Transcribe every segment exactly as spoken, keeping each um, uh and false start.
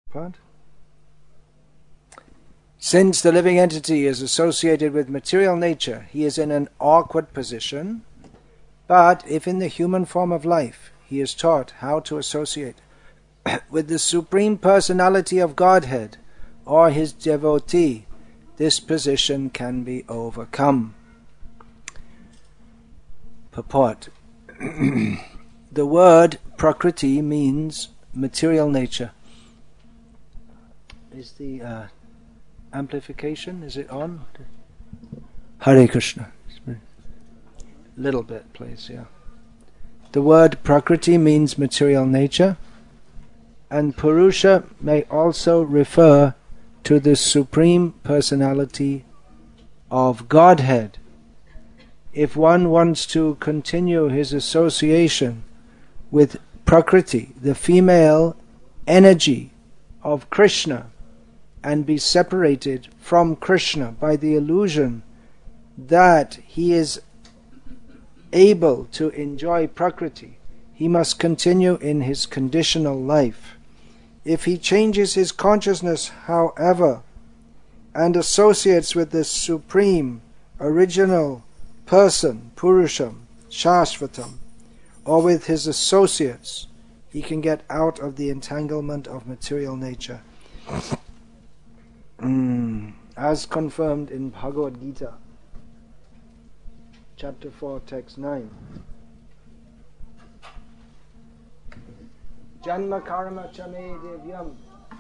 Part? Since the living entity is associated with material nature, he is in an awkward position. But if in the human form of life he is taught how to associate with the Supreme Personality of Godhead or his devotee, this position can be overcome. Purport. The word Prakriti means material nature. Is the uh, amplification, is it on? Hare Krishna. Little bit, please, yeah. The word Prakriti means material nature, and Purusha may also refer to the Supreme Personality of Godhead. If one wants to continue his association with Prakriti, the female energy of Krishna, and be separated from Krishna by the illusion that he is able to enjoy Prakriti, he must continue in his conditional life. If he changes his consciousness, however, and associates with the Supreme, Original Person, Purusham, Shashvatam, or with his associates, he can get out of the entanglement of material nature. Mm. As confirmed in Bhagavad Gita, chapter four, text nine. Janma karma chame devyam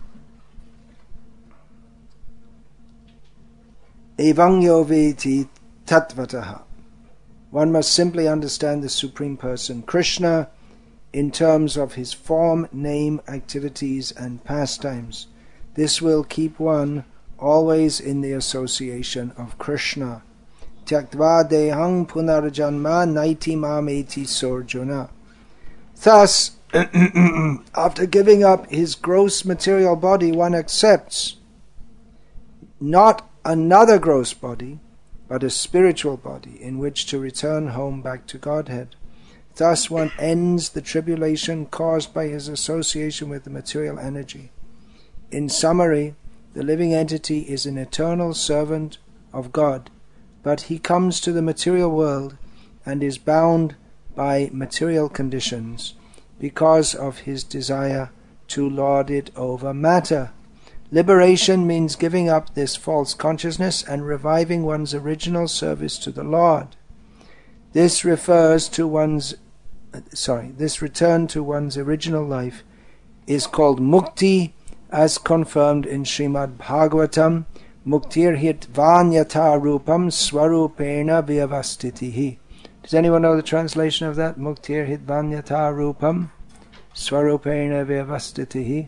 evangyo veti tatvataha. One must simply understand the Supreme Person, Krishna, in terms of his form, name, activities, and pastimes. This will keep one always in the association of Krishna. Tyaktva dehang punarjanma naiti mameti sorjuna. Thus, after giving up his gross material body, one accepts not another gross body, but a spiritual body in which to return home back to Godhead. Thus one ends the tribulation caused by his association with the material energy. In summary, the living entity is an eternal servant of God, but he comes to the material world and is bound by material conditions because of his desire to lord it over matter. Liberation means giving up this false consciousness and reviving one's original service to the Lord. This refers to one's, sorry, this return to one's original life is called mukti, as confirmed in Srimad Bhagavatam, muktir hit vanyata rupam swarupena vyavastitihi. Does anyone know the translation of that? Muktir hit vanyata rupam swarupena vyavastitihi.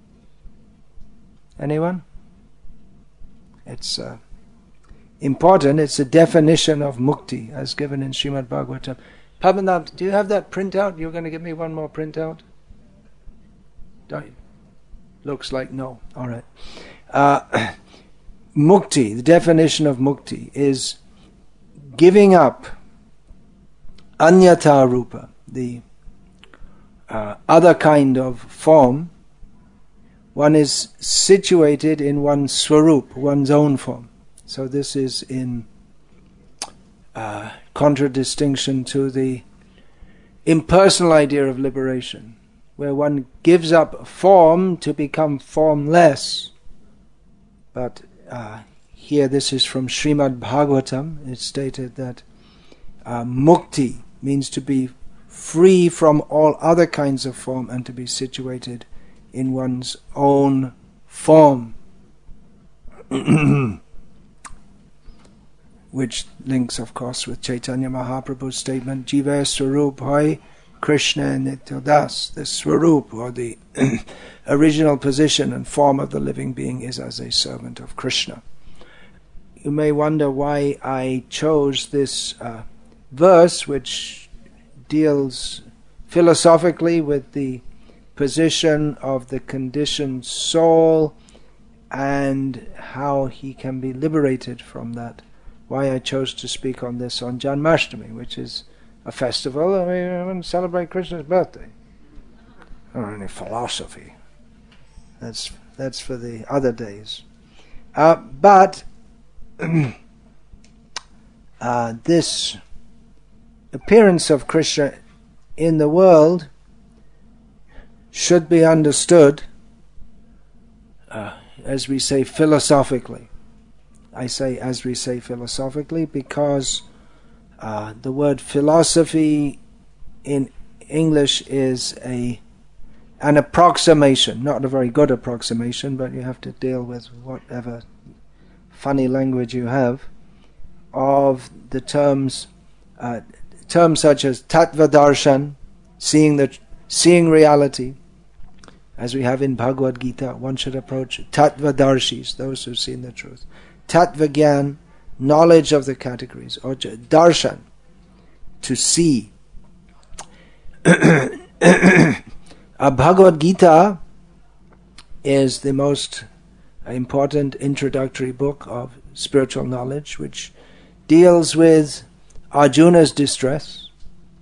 Anyone? It's uh, important. It's a definition of mukti as given in Srimad Bhagavatam. Padmanabh, do you have that printout? You're going to give me one more printout? Don't you? Looks like no. All right. Uh, mukti, the definition of mukti is giving up anyata rupa, the uh, other kind of form. One is situated in one's swarup, one's own form. So this is in uh, contradistinction to the impersonal idea of liberation, where one gives up form to become formless. But uh, here this is from Srimad Bhagavatam. It's stated that uh, mukti means to be free from all other kinds of form and to be situated in one's own form. Which links, of course, with Chaitanya Mahaprabhu's statement, Jiva Swarup Hoy Krishna Nityadas. The Swarup, or the original position and form of the living being, is as a servant of Krishna. You may wonder why I chose this uh, verse, which deals philosophically with the position of the conditioned soul and how he can be liberated from that. Why I chose to speak on this on Janmashtami, which is a festival. I mean, I want to celebrate Krishna's birthday. I don't know any philosophy. That's that's for the other days. Uh, but uh, this appearance of Krishna in the world should be understood, uh, as we say, philosophically. I say as we say philosophically because uh, the word philosophy in English is a an approximation, not a very good approximation, but you have to deal with whatever funny language you have, of the terms, uh, terms such as tattva darshan, seeing the seeing reality, as we have in Bhagavad Gita. One should approach tattva darshis, those who've seen the truth. Tattva gyan, knowledge of the categories, or darshan, to see. A Bhagavad Gita is the most important introductory book of spiritual knowledge, which deals with Arjuna's distress,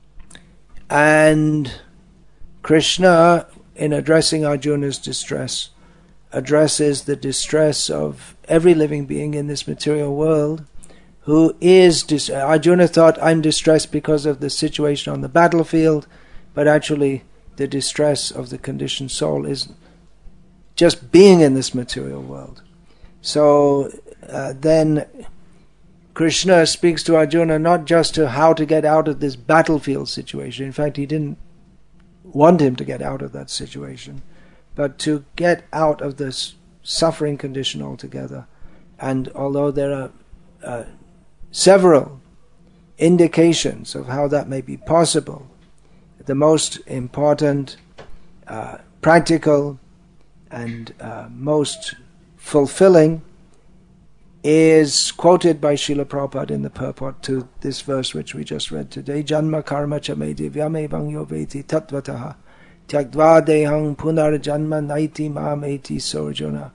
and Krishna, in addressing Arjuna's distress, addresses the distress of every living being in this material world who is dis- Arjuna thought, I'm distressed because of the situation on the battlefield, but actually the distress of the conditioned soul is just being in this material world. So uh, then Krishna speaks to Arjuna not just to how to get out of this battlefield situation. In fact, he didn't want him to get out of that situation, but to get out of this suffering condition altogether. And although there are uh, several indications of how that may be possible, the most important, uh, practical, and uh, most fulfilling is quoted by Srila Prabhupada in the purport to this verse which we just read today. Janma karma cha me divyame bhangyo veti tatvataha tyagdva dehang punar janma naiti mam eti sorjuna.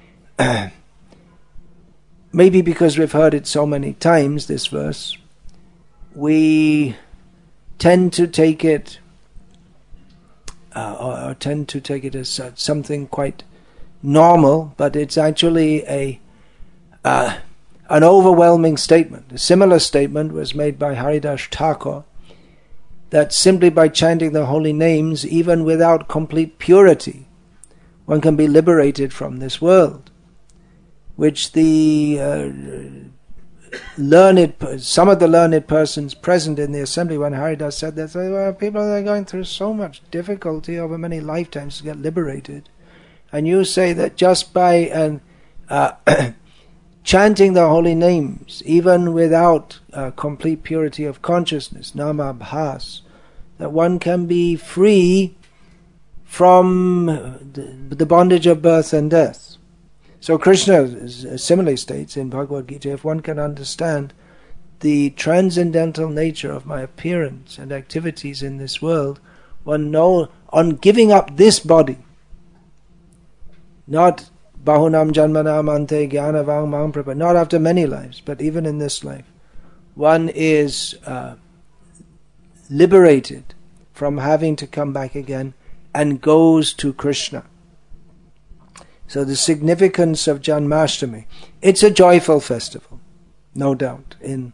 Maybe because we've heard it so many times, this verse, we tend to take it uh, or, or tend to take it as uh, something quite normal, but it's actually a uh, an overwhelming statement. A similar statement was made by Haridas Thakur, that simply by chanting the holy names, even without complete purity, one can be liberated from this world, which the uh, learned, some of the learned persons present in the assembly when Haridas said that, they well, people are going through so much difficulty over many lifetimes to get liberated, and you say that just by an, uh, chanting the holy names, even without uh, complete purity of consciousness, nama bhas, that one can be free from the, the bondage of birth and death. So Krishna similarly states in Bhagavad Gita, if one can understand the transcendental nature of my appearance and activities in this world, one know, on giving up this body, not bahunam janmanam ante jnanavang mam prabha, not after many lives, but even in this life, one is uh, liberated from having to come back again and goes to Krishna. So the significance of Janmashtami, it's a joyful festival, no doubt, in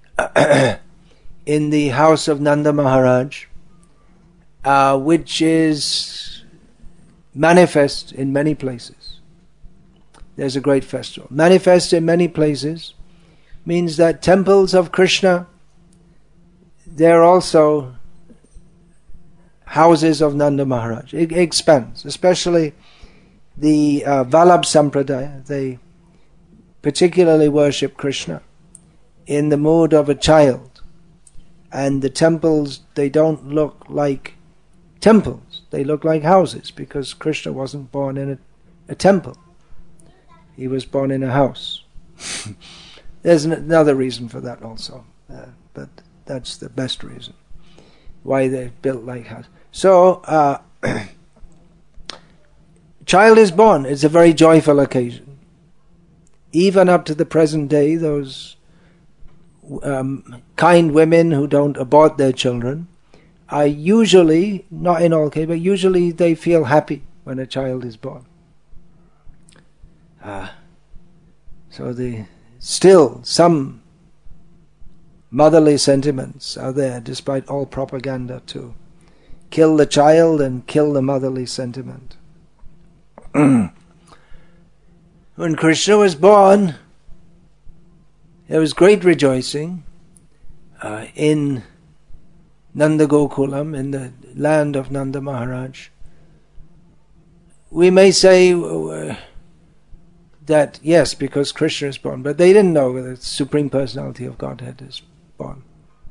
in the house of Nanda Maharaj, uh, which is manifest in many places. There's a great festival. Manifest in many places means that temples of Krishna, they're also houses of Nanda Maharaj. It expands, especially the uh, Vallabh Sampradaya. They particularly worship Krishna in the mood of a child. And the temples, they don't look like temples. They look like houses, because Krishna wasn't born in a, a temple. He was born in a house. There's an, another reason for that also, uh, but that's the best reason why they're built like houses. So, uh, child is born. It's a very joyful occasion. Even up to the present day, those um, kind women who don't abort their children are usually, not in all cases, but usually they feel happy when a child is born. Uh, so the still some motherly sentiments are there, despite all propaganda to kill the child and kill the motherly sentiment. When Krishna was born, there was great rejoicing uh, in Nanda Gokulam, in the land of Nanda Maharaj. We may say uh, that, yes, because Krishna is born, but they didn't know that the Supreme Personality of Godhead is born.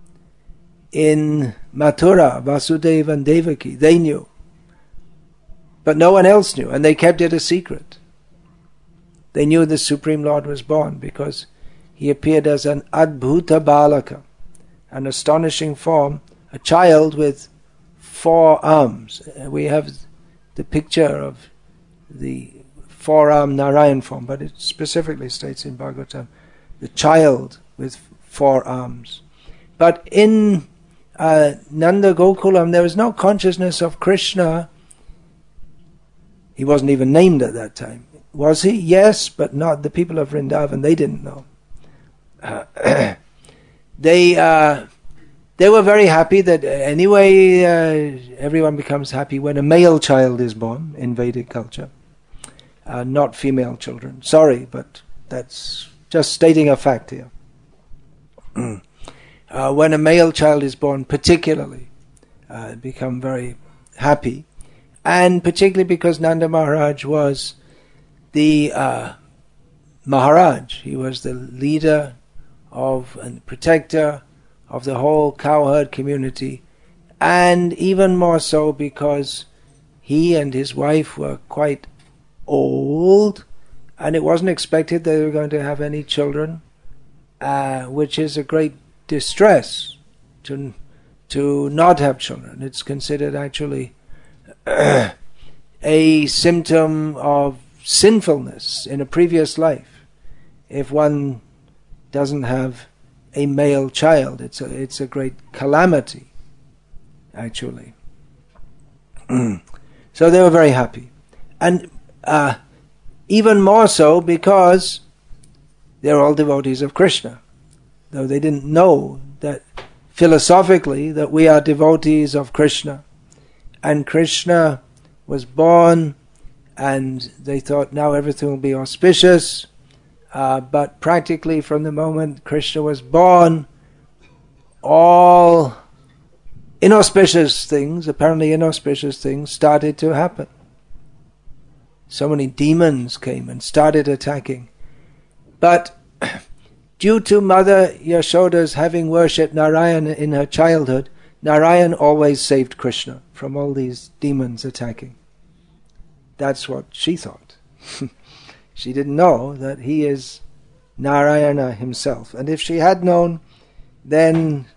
In Mathura, Vasudeva and Devaki, they knew. But no one else knew, and they kept it a secret. They knew the Supreme Lord was born because he appeared as an Adbhuta Balaka, an astonishing form, a child with four arms. We have the picture of the four-arm Narayan form, but it specifically states in Bhagavatam, the child with four arms. But in uh, Nanda Gokulam, there was no consciousness of Krishna. He wasn't even named at that time. Was he? Yes, but not the people of Vrindavan. They didn't know. Uh, they uh, they were very happy that uh, anyway uh, everyone becomes happy when a male child is born in Vedic culture, uh, not female children. Sorry, but that's just stating a fact here. uh, when a male child is born, particularly, uh, become very happy, and particularly because Nanda Maharaj was the uh, Maharaj. He was the leader of and protector of the whole cowherd community, and even more so because he and his wife were quite old, and it wasn't expected they were going to have any children, uh, which is a great distress to to not have children. It's considered actually a symptom of sinfulness in a previous life if one doesn't have a male child. It's a, it's a great calamity, actually. So they were very happy. And uh, even more so because they're all devotees of Krishna, though they didn't know that philosophically that we are devotees of Krishna. And Krishna was born, and they thought now everything will be auspicious. Uh, but practically from the moment Krishna was born, all inauspicious things, apparently inauspicious things, started to happen. So many demons came and started attacking. But due to Mother Yashoda's having worshipped Narayan in her childhood, Narayan always saved Krishna from all these demons attacking. That's what she thought. She didn't know that he is Narayana himself. And if she had known, then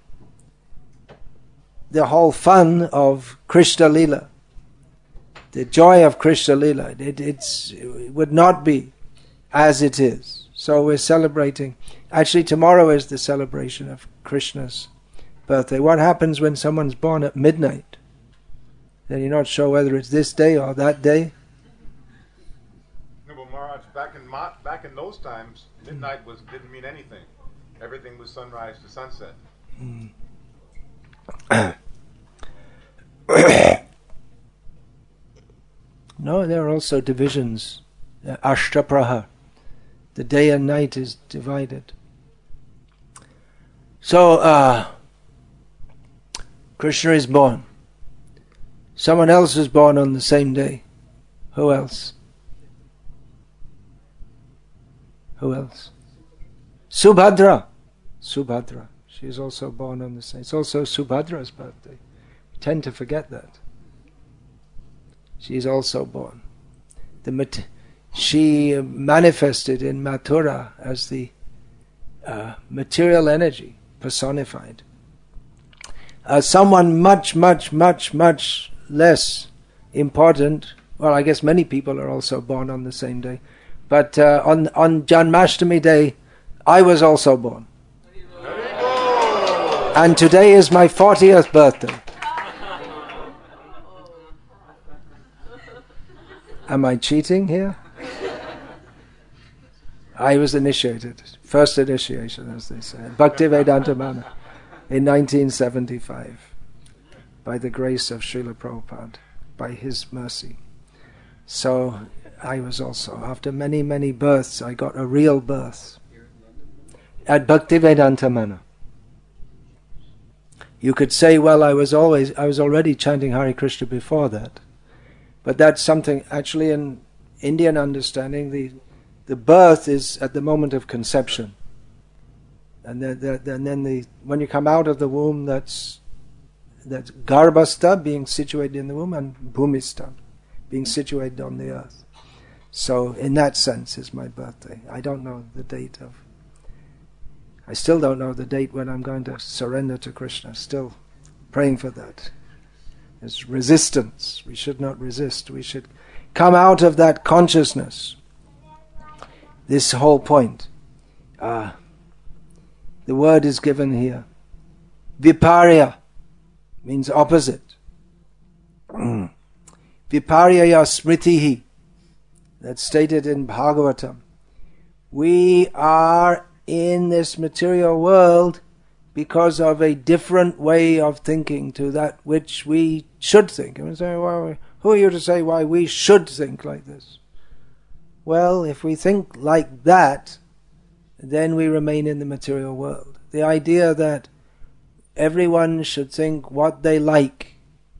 the whole fun of Krishna Lila, the joy of Krishna Lila, it, it's, it would not be as it is. So we're celebrating. Actually, tomorrow is the celebration of Krishna's birthday. What happens when someone's born at midnight? Then you're not sure whether it's this day or that day. No, but Maharaj, back in Ma- back in those times, midnight was didn't mean anything. Everything was sunrise to sunset. Mm. No, there are also divisions. Uh, Ashtapraha. The day and night is divided. So, uh, Krishna is born. Someone else is born on the same day. Who else? Who else? Subhadra. Subhadra. She is also born on the same. It's also Subhadra's birthday. We tend to forget that. She is also born. The mat- she manifested in Mathura as the uh, material energy personified. Uh, someone much, much, much, much less important. Well, I guess many people are also born on the same day. But uh, on on Janmashtami day, I was also born. And today is my fortieth birthday. Am I cheating here? I was initiated, first initiation, as they say, Bhaktivedanta Mana, in nineteen seventy-five, by the grace of Srila Prabhupada, by his mercy. So I was also, after many, many births, I got a real birth at Bhaktivedanta Mana. You could say, well, I was always, I was already chanting Hare Krishna before that. But that's something, actually in Indian understanding, the the birth is at the moment of conception. And then, the, and then the when you come out of the womb, that's that's Garbhastha, being situated in the womb, and Bhumistha, being situated on the earth. So in that sense is my birthday. I don't know the date of I still don't know the date when I'm going to surrender to Krishna. Still praying for that. There's resistance. We should not resist. We should come out of that consciousness. This whole point. Uh, the word is given here. Viparya means opposite. Viparyaya smritihi. That's stated in Bhagavatam. We are in this material world because of a different way of thinking to that which we should think. And we say, well, who are you to say why we should think like this? Well, if we think like that, then we remain in the material world. The idea that everyone should think what they like,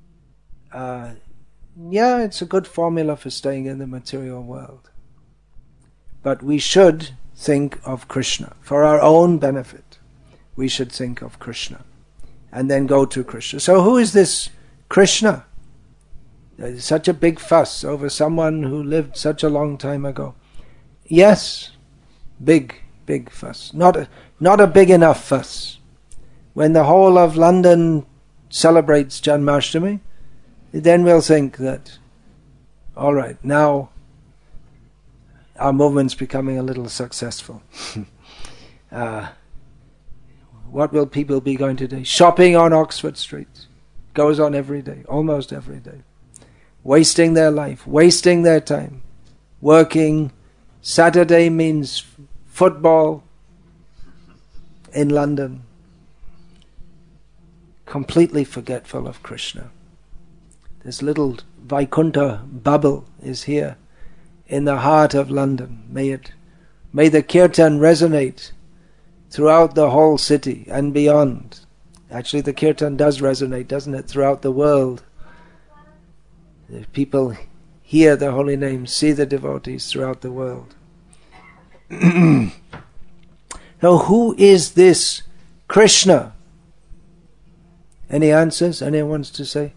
uh, yeah, it's a good formula for staying in the material world. But we should think of Krishna. For our own benefit, we should think of Krishna. And then go to Krishna. So who is this Krishna? There's such a big fuss over someone who lived such a long time ago. Yes, big, big fuss. Not a, not a big enough fuss. When the whole of London celebrates Janmashtami, then we'll think that, all right, now our movement's becoming a little successful. uh, what will people be going to do? Shopping on Oxford Street. Goes on every day, almost every day. Wasting their life, wasting their time. Working. Saturday means f- football in London. Completely forgetful of Krishna. This little Vaikuntha bubble is here in the heart of London. May it, may the kirtan resonate throughout the whole city and beyond. Actually, the kirtan does resonate, doesn't it, throughout the world. The people hear the holy name, see the devotees throughout the world. Now, who is this Krishna? Any answers? Anyone wants to say?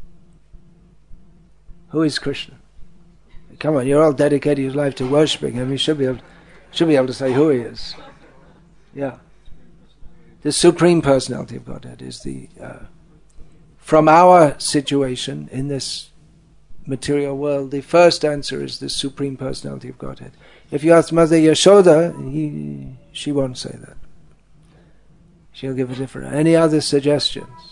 Who is Krishna? Come on, you're all dedicated your life to worshipping him. You should be able, should be able to say who he is. Yeah. The Supreme Personality of Godhead is the... Uh, from our situation in this material world, the first answer is the Supreme Personality of Godhead. If you ask Mother Yashoda, he, she won't say that. She'll give a different... Any other suggestions?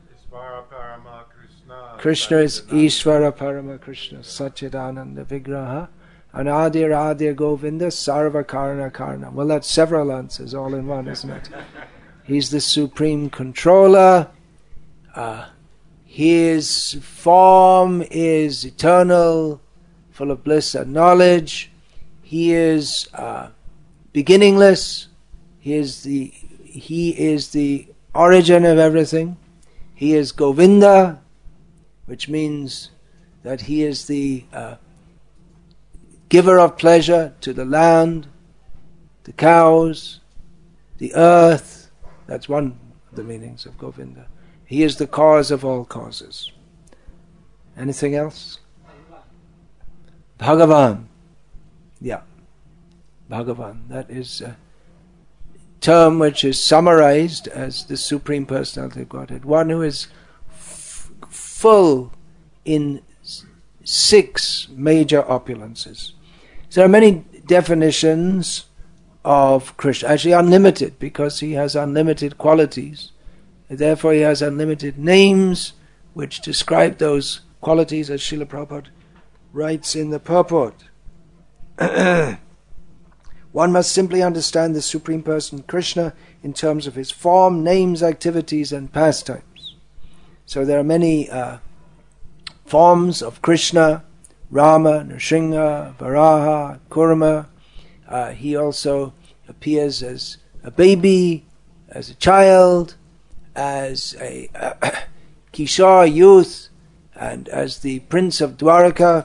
Krishna is Ishvara Parama Krishna, Satchidananda Vigraha, Anadir Adir Govinda, Sarva Karana Karna. Well, that's several answers all in one, isn't it? He's the supreme controller. Uh, his form is eternal, full of bliss and knowledge. He is uh, beginningless. He is the he is the origin of everything. He is Govinda, which means that he is the uh, giver of pleasure to the land, the cows, the earth. That's one of the meanings of Govinda. He is the cause of all causes. Anything else? Bhagavan. Yeah. Bhagavan. That is a term which is summarized as the Supreme Personality of Godhead. One who is f- full in s- six major opulences. So there are many definitions of Krishna, actually unlimited, because he has unlimited qualities. Therefore he has unlimited names which describe those qualities, as Srila Prabhupada writes in the purport. One must simply understand the Supreme Person Krishna in terms of his form, names, activities, and pastimes. So there are many uh, forms of Krishna: Rama, Nrsimha, Varaha, Kurma. Uh, he also appears as a baby, as a child, as a uh, Kishore youth, and as the Prince of Dwaraka.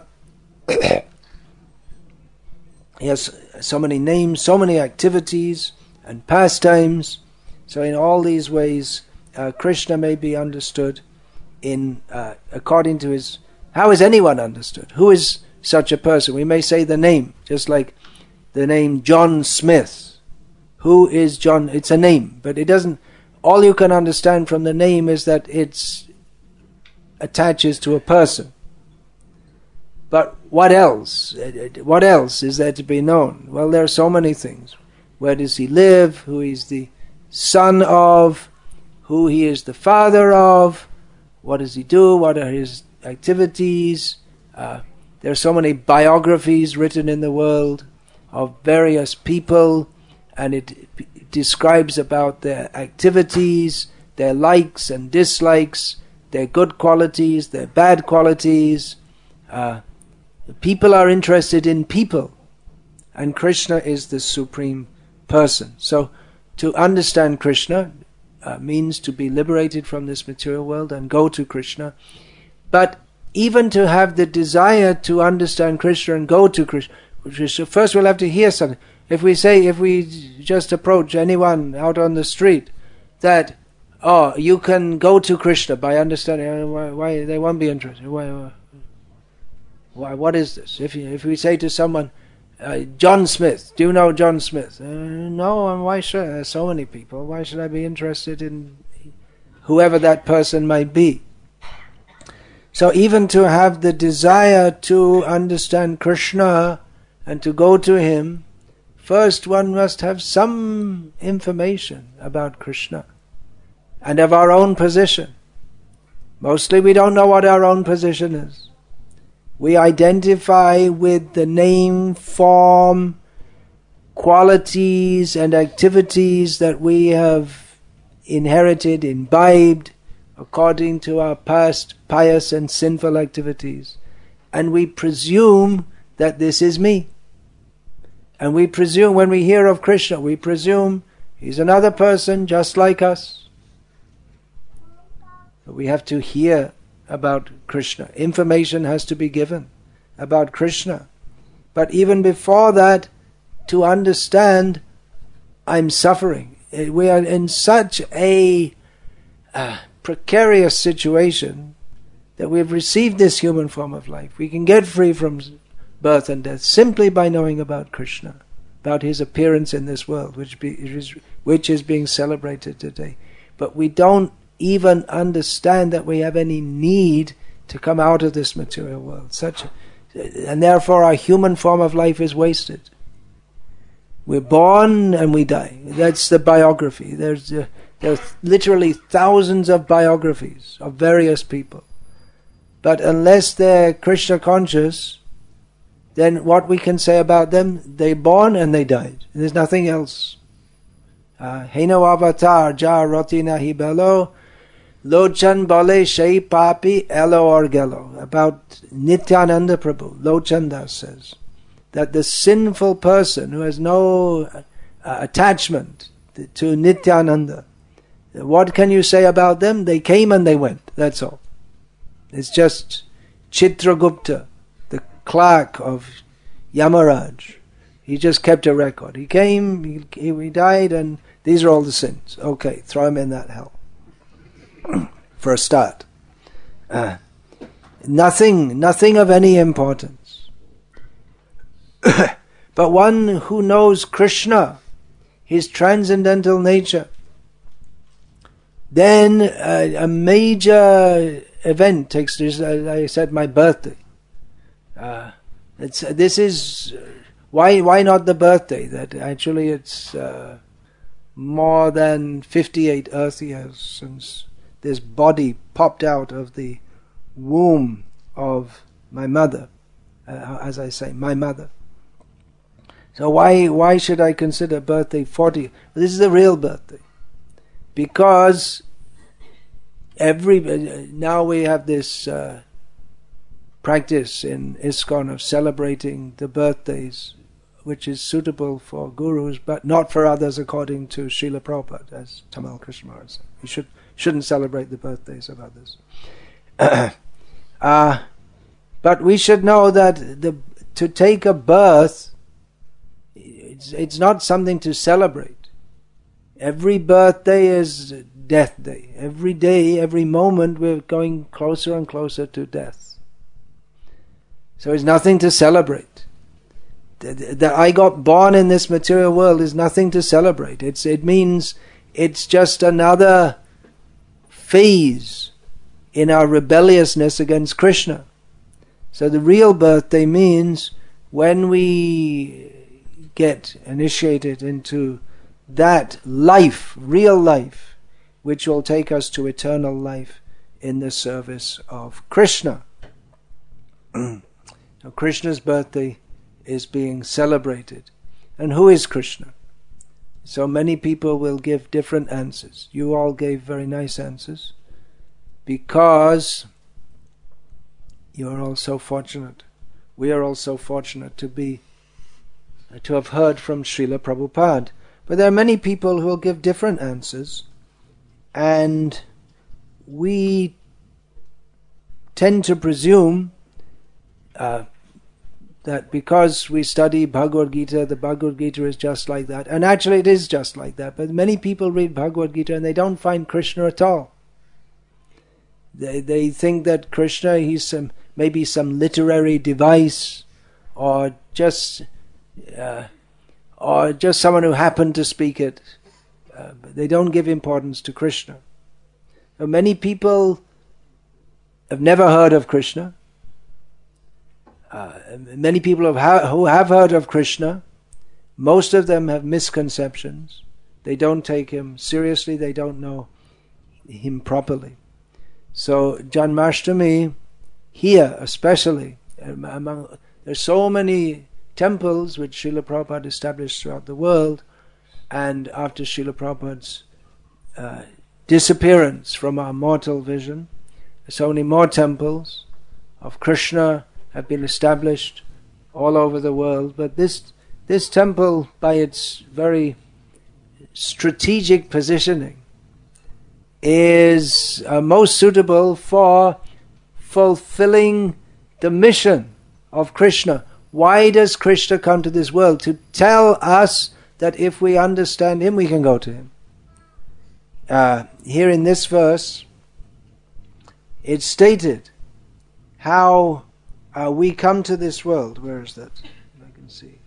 He has so many names, so many activities and pastimes. So in all these ways, uh, Krishna may be understood in uh, according to his... How is anyone understood? Who is such a person? We may say the name, just like the name John Smith. Who is John? It's a name, but it doesn't... All you can understand from the name is that it attaches to a person. But what else? What else is there to be known? Well, there are so many things. Where does he live? Who he's the son of? Who he is the father of? What does he do? What are his activities? Uh, there are so many biographies written in the world of various people, and it p- describes about their activities, their likes and dislikes, their good qualities, their bad qualities. Uh, People are interested in people, and Krishna is the Supreme Person. So to understand Krishna uh, means to be liberated from this material world and go to Krishna. But even to have the desire to understand Krishna and go to Krishna, first we'll have to hear something. If we say, if we just approach anyone out on the street, that, oh, you can go to Krishna by understanding, why, why they won't be interested. Why, why? Why, what is this? If you, if we say to someone, uh, John Smith, do you know John Smith? Uh, no, and why should I? There's so many people. Why should I be interested in whoever that person might be? So even to have the desire to understand Krishna and to go to him, first one must have some information about Krishna and of our own position. Mostly we don't know what our own position is. We identify with the name, form, qualities and activities that we have inherited, imbibed, according to our past pious and sinful activities. And we presume that this is me. And we presume, when we hear of Krishna, we presume he's another person just like us. But we have to hear about Krishna. Information has to be given about Krishna. But even before that, to understand, I'm suffering. We are in such a uh, precarious situation that we've received this human form of life. We can get free from birth and death simply by knowing about Krishna, about his appearance in this world, which, be, which is being celebrated today. But we don't even understand that we have any need to come out of this material world. Such, a, and therefore our human form of life is wasted. We're born and we die. That's the biography. There's uh, there are literally thousands of biographies of various people. But unless they're Krishna conscious, then what we can say about them, they're born and they died. There's nothing else. Heno avatar ja roti nahi belo Lochan bale shai papi elo or gelo. About Nityananda Prabhu, Lochan Das says that the sinful person who has no uh, attachment to Nityananda, what can you say about them? They came and they went, that's all. It's just Chitragupta, the clerk of Yamaraj. He just kept a record. He came, he, he died, and these are all the sins. Okay, throw him in that hell. For a start. Uh, nothing, nothing of any importance. But one who knows Krishna, his transcendental nature, then uh, a major event takes place. As I said, my birthday. Uh, it's uh, this is uh, why why not the birthday? That actually it's uh, more than fifty-eight Earth years since this body popped out of the womb of my mother, uh, as I say, my mother. So why why should I consider birthday forty? This is a real birthday. Because every now we have this uh, practice in ISKCON of celebrating the birthdays, which is suitable for gurus, but not for others, according to Srila Prabhupada, as Tamal Krishna Maharaj said. You should, shouldn't celebrate the birthdays of others. uh, but we should know that the to take a birth, it's, it's not something to celebrate. Every birthday is death day. Every day, every moment, we're going closer and closer to death. So it's nothing to celebrate. That I got born in this material world is nothing to celebrate. It's it means it's just another phase in our rebelliousness against Krishna. So the real birthday means when we get initiated into that life, real life, which will take us to eternal life in the service of Krishna. So Krishna's birthday is being celebrated. And who is Krishna? So many people will give different answers. You all gave very nice answers, because you are all so fortunate. We are all so fortunate to be, to have heard from Srila Prabhupada. But there are many people who will give different answers, and we tend to presume uh, that because we study Bhagavad Gita, the Bhagavad Gita is just like that. And actually it is just like that. But many people read Bhagavad Gita and they don't find Krishna at all. They they think that Krishna, he's some maybe some literary device, or just uh, or just someone who happened to speak it. Uh, but they don't give importance to Krishna. Now, many people have never heard of Krishna. Uh, many people have ha- who have heard of Krishna, most of them have misconceptions. They don't take him seriously, they don't know him properly. So Janmashtami, here especially, among, there's so many temples which Srila Prabhupada established throughout the world, and after Srila Prabhupada's uh, disappearance from our mortal vision, so many more temples of Krishna have been established all over the world. But this this temple, by its very strategic positioning, is uh, most suitable for fulfilling the mission of Krishna. Why does Krishna come to this world? To tell us that if we understand him, we can go to him. Uh, here in this verse, it's stated how Uh, we come to this world. Where is that? I can see.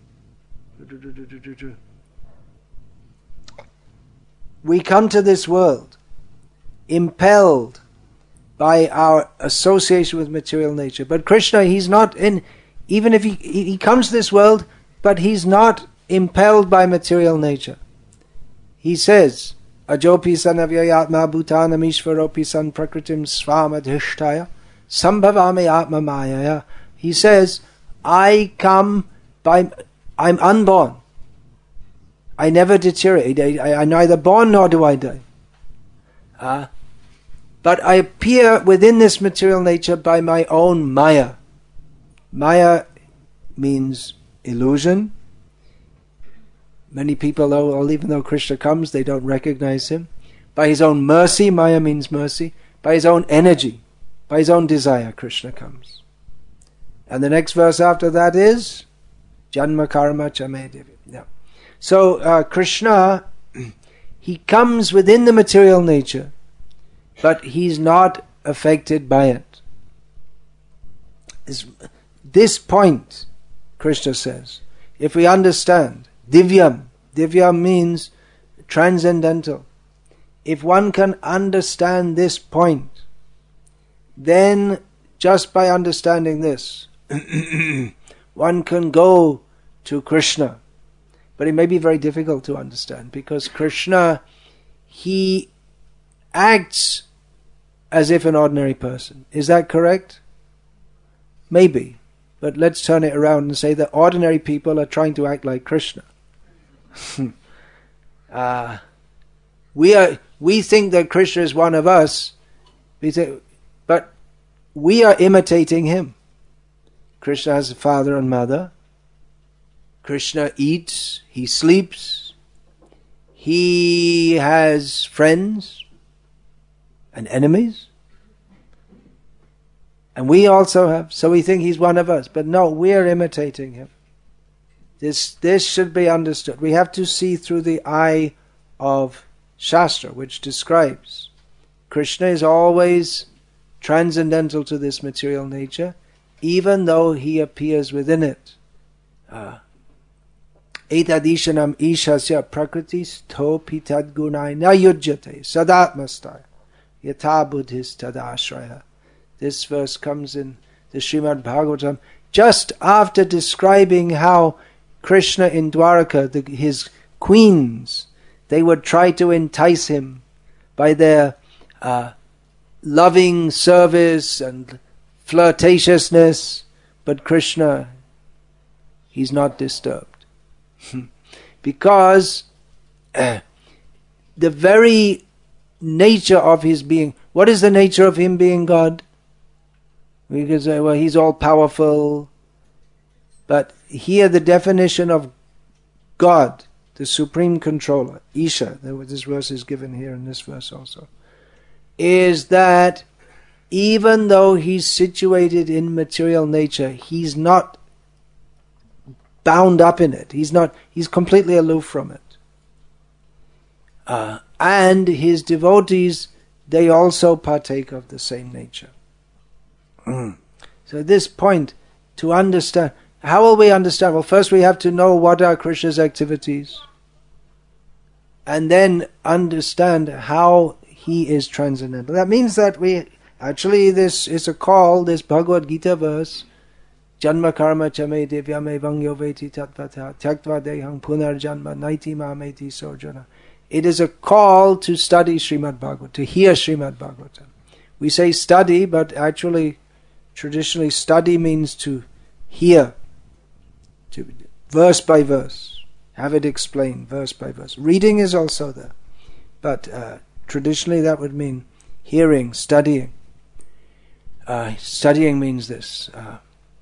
We come to this world impelled by our association with material nature. But Krishna, he's not in, even if he, he comes to this world, but he's not impelled by material nature. He says, Ajopi san avyayatma bhutanam ishvaropi san prakritim svamadhishtaya sambhavami atma mayaya. He says, I come by, I'm unborn. I never deteriorate. I, I, I'm neither born nor do I die. Uh, but I appear within this material nature by my own maya. Maya means illusion. Many people, though, even though Krishna comes, they don't recognize him. By his own mercy, maya means mercy. By his own energy, by his own desire, Krishna comes. And the next verse after that is Janma Karma Chame Devi. Yeah. So uh, Krishna, he comes within the material nature, but he's not affected by it. This, this point, Krishna says, if we understand, Divyam, Divyam means transcendental. If one can understand this point, then just by understanding this, one can go to Krishna. But it may be very difficult to understand, because Krishna, he acts as if an ordinary person. Is that correct? Maybe. but let's turn it around and say that ordinary people are trying to act like Krishna. uh, we are we think that Krishna is one of us, we say, but we are imitating him. Krishna has a father and mother. Krishna eats, he sleeps, he has friends and enemies. And we also have, so we think he's one of us. But no, we're imitating him. This this should be understood. We have to see through the eye of Shastra, which describes Krishna is always transcendental to this material nature, even though he appears within it. Etadishanam ishasya prakritis to pitad gunai na yujyate sadatmastai yata buddhis tadashraya. This verse comes in the Srimad Bhagavatam just after describing how Krishna in Dwaraka, the, his queens, they would try to entice him by their uh, loving service and flirtatiousness, but Krishna, he's not disturbed. Because uh, the very nature of his being, what is the nature of him being God? We could say, well, he's all powerful. But here the definition of God, the supreme controller, Isha, this verse is given here in this verse also, is that even though he's situated in material nature, he's not bound up in it. He's not. He's completely aloof from it. Uh, and his devotees, they also partake of the same nature. Mm. So this point, to understand, how will we understand? Well, first we have to know what are Krishna's activities, and then understand how he is transcendental. That means that we, actually this is a call, this Bhagavad Gita verse, Janma karma chame devyame vangyo veti tatvata tyaktva dehang punar janma naiti mameti sojana. It is a call to study Srimad Bhagavatam, to hear Srimad Bhagavatam. We say study, but actually, traditionally, study means to hear, to verse by verse, have it explained verse by verse. Reading is also there, but uh, traditionally that would mean hearing, studying. Uh, studying means this. Uh,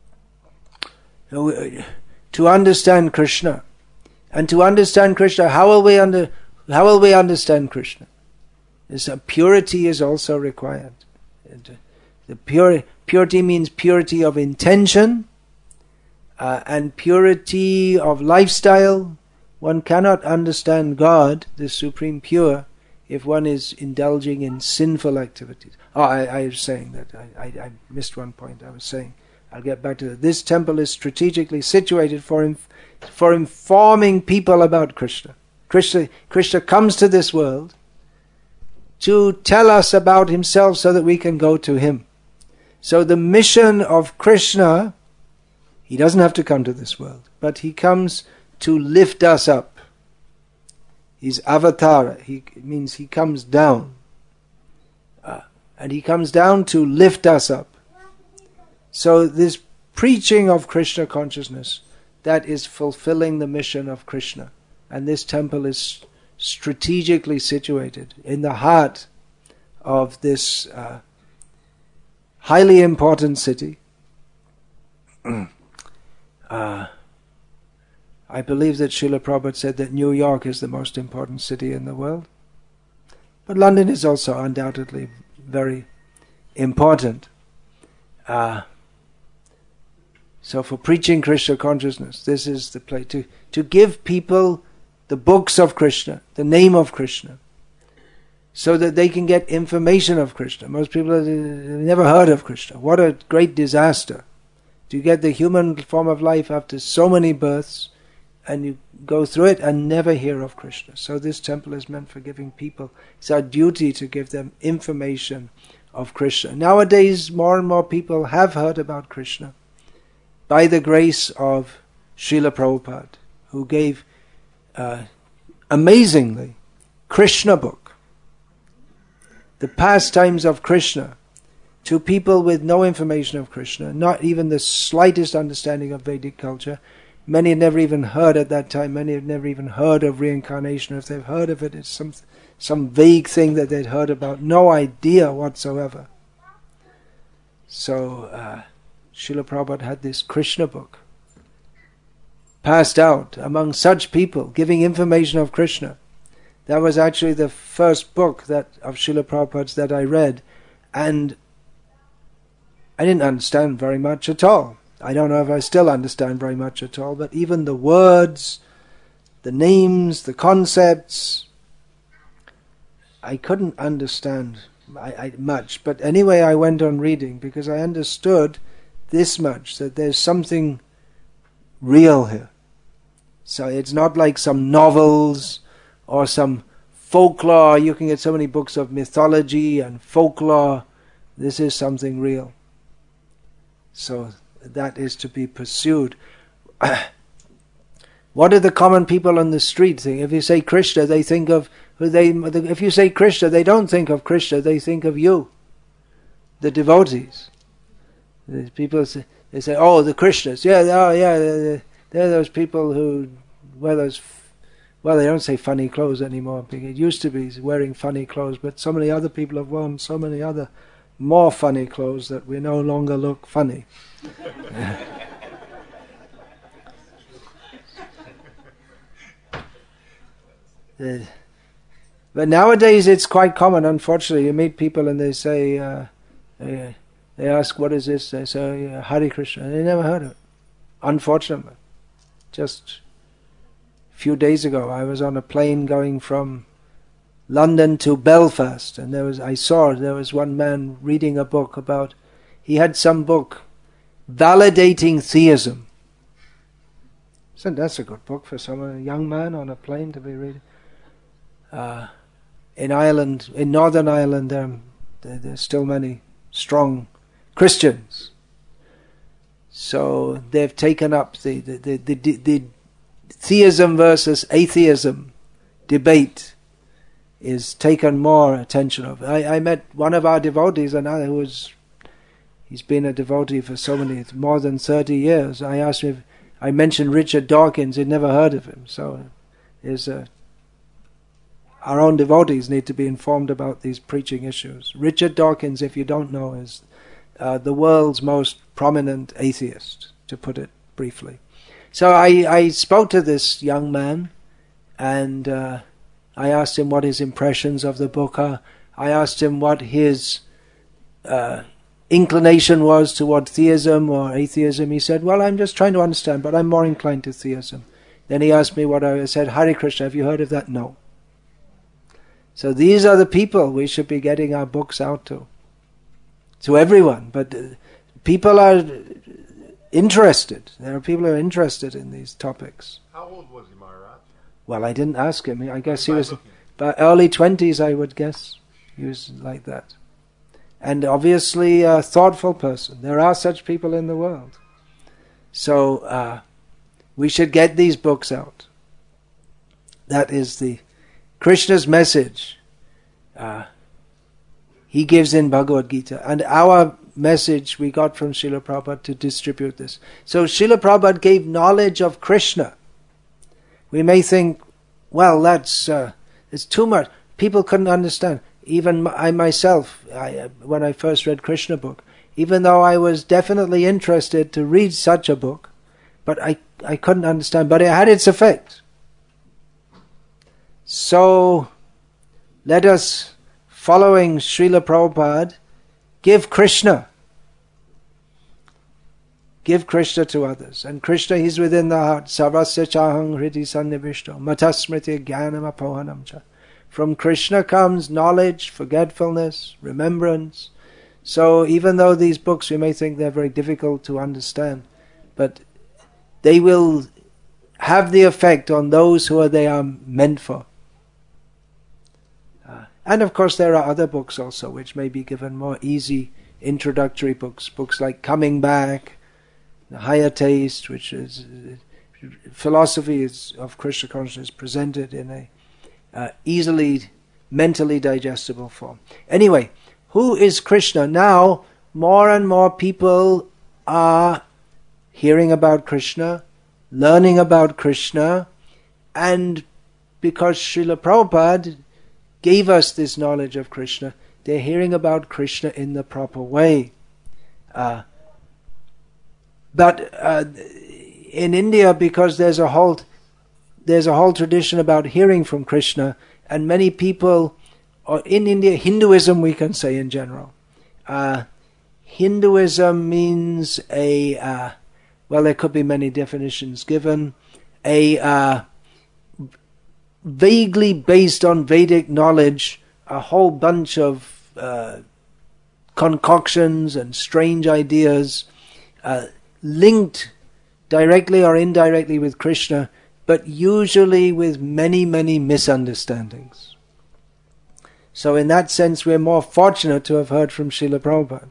to understand Krishna. And to understand Krishna, how will we under how will we understand Krishna? This uh, purity is also required. And, uh, the pure, purity means purity of intention uh, and purity of lifestyle. One cannot understand God, the Supreme Pure, if one is indulging in sinful activities. Oh, I, I was saying that. I, I, I missed one point. I was saying, I'll get back to that. This temple is strategically situated for inf- for informing people about Krishna. Krishna. Krishna comes to this world to tell us about himself so that we can go to him. So the mission of Krishna, he doesn't have to come to this world, but he comes to lift us up. He's avatara. He it means he comes down. Uh, and he comes down to lift us up. So this preaching of Krishna consciousness, that is fulfilling the mission of Krishna. And this temple is strategically situated in the heart of this uh, highly important city. uh, I believe that Srila Prabhupada said that New York is the most important city in the world. But London is also undoubtedly very important. Uh, so for preaching Krishna consciousness, this is the place to, to give people the books of Krishna, the name of Krishna, so that they can get information of Krishna. Most people have never heard of Krishna. What a great disaster to get the human form of life after so many births, and you go through it and never hear of Krishna. So this temple is meant for giving people. It's our duty to give them information of Krishna. Nowadays, more and more people have heard about Krishna by the grace of Srila Prabhupada, who gave uh, amazingly Krishna book, the pastimes of Krishna, to people with no information of Krishna, not even the slightest understanding of Vedic culture. Many had never even heard at that time, many had never even heard of reincarnation. If they've heard of it, it's some, some vague thing that they'd heard about, no idea whatsoever. So, uh, Srila Prabhupada had this Krishna book, passed out among such people, giving information of Krishna. That was actually the first book that of Srila Prabhupada's that I read, and I didn't understand very much at all. I don't know if I still understand very much at all, but even the words, the names, the concepts, I couldn't understand I, I, much. But anyway, I went on reading because I understood this much, that there's something real here. So it's not like some novels or some folklore. You can get so many books of mythology and folklore. This is something real. So that is to be pursued. What do the common people on the street think? If you say Krishna, they think of who they. If you say Krishna, they don't think of Krishna. They think of you, the devotees. The people say, they say, "Oh, the Krishnas, yeah, oh, yeah, they're, they're those people who wear those." Well, they don't say funny clothes anymore. It used to be wearing funny clothes, but so many other people have worn so many other more funny clothes that we no longer look funny. uh, but nowadays it's quite common, unfortunately. You meet people and they say, uh, they, they ask, what is this? They say, uh, Hare Krishna. They never heard of it. Unfortunately. Just a few days ago, I was on a plane going from London to Belfast, and there was I saw there was one man reading a book about, he had some book, Validating Theism. So that's a good book for someone, a young man on a plane to be reading. Uh, in Ireland, in Northern Ireland, there, there, there's still many strong Christians. So they've taken up the the, the, the, the, the theism versus atheism debate is taken more attention of. I, I met one of our devotees, another who was, he's been a devotee for so many, more than thirty years. I asked him if, I mentioned Richard Dawkins, he'd never heard of him. So there's a, our own devotees need to be informed about these preaching issues. Richard Dawkins, if you don't know, is uh, the world's most prominent atheist, to put it briefly. So I, I spoke to this young man, and uh, I asked him what his impressions of the book are. I asked him what his uh, inclination was toward theism or atheism. He said, well, I'm just trying to understand, but I'm more inclined to theism. Then he asked me what I said, Hare Krishna, have you heard of that? No. So these are the people we should be getting our books out to. To everyone. But uh, people are interested. There are people who are interested in these topics. How old was he, Maharaj? Well, I didn't ask him. I guess he was about early twenties, I would guess. He was like that. And obviously a thoughtful person. There are such people in the world. So uh, we should get these books out. That is the Krishna's message. Uh, he gives in Bhagavad Gita. And our message we got from Srila Prabhupada to distribute this. So Srila Prabhupada gave knowledge of Krishna. We may think, well, that's uh, it's too much. People couldn't understand. Even I myself, I, when I first read Krishna book, even though I was definitely interested to read such a book, but I, I couldn't understand. But it had its effect. So let us, following Srila Prabhupada, give Krishna. Give Krishna to others. And Krishna, he's within the heart. Sarvasya chahang hridi sannivishto matasmriti jnanam apohanam cha. From Krishna comes knowledge, forgetfulness, remembrance. So even though these books, we may think they're very difficult to understand, but they will have the effect on those who are they are meant for. Uh, and of course there are other books also which may be given more easy introductory books. Books like Coming Back, The Higher Taste, which is uh, philosophy is, of Krishna consciousness presented in a uh, easily, mentally digestible form. Anyway, who is Krishna? Now more and more people are hearing about Krishna, learning about Krishna, and because Srila Prabhupada gave us this knowledge of Krishna, they're hearing about Krishna in the proper way. Uh, but uh, in India, because there's a whole there's a whole tradition about hearing from Krishna, and many people, or in India, Hinduism we can say in general. Uh, Hinduism means a uh, well, there could be many definitions given. A uh, vaguely based on Vedic knowledge, a whole bunch of uh, concoctions and strange ideas uh, linked directly or indirectly with Krishna, but usually with many, many misunderstandings. So in that sense, we're more fortunate to have heard from Srila Prabhupada.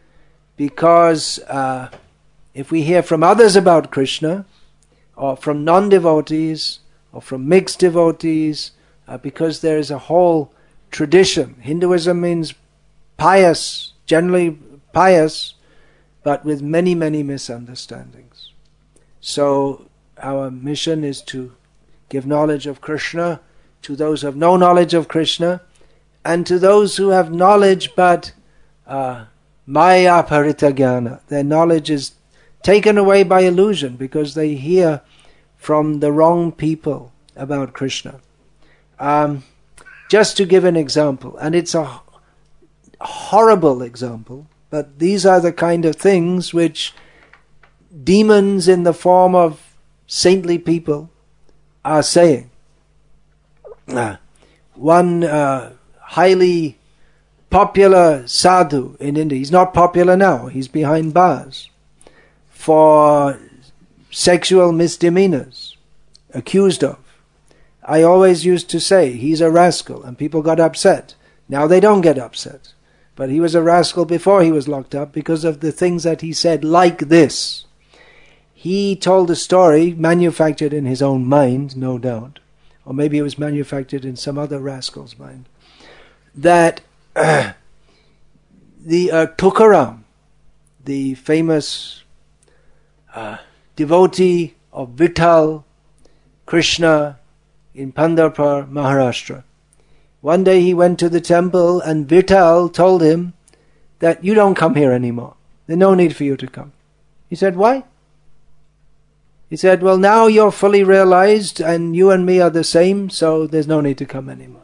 Because uh, if we hear from others about Krishna, or from non-devotees, or from mixed devotees, uh, because there is a whole tradition. Hinduism means pious, generally pious, but with many, many misunderstandings. So our mission is to give knowledge of Krishna to those who have no knowledge of Krishna, and to those who have knowledge but uh, maya parita jnana. Their knowledge is taken away by illusion because they hear from the wrong people about Krishna. Um, just to give an example, and it's a horrible example, but these are the kind of things which demons in the form of saintly people are saying. Uh, one uh, highly popular sadhu in India, he's not popular now, he's behind bars, for sexual misdemeanors, accused of. I always used to say, he's a rascal, and people got upset. Now they don't get upset. But he was a rascal before he was locked up because of the things that he said, like this. He told a story, manufactured in his own mind, no doubt, or maybe it was manufactured in some other rascal's mind, that uh, the uh, Tukaram, the famous uh, devotee of Vitthal, Krishna, in Pandharpur, Maharashtra. One day he went to the temple and Vitthal told him that you don't come here anymore. There's no need for you to come. He said, why? He said, well, now you're fully realized and you and me are the same, so there's no need to come anymore.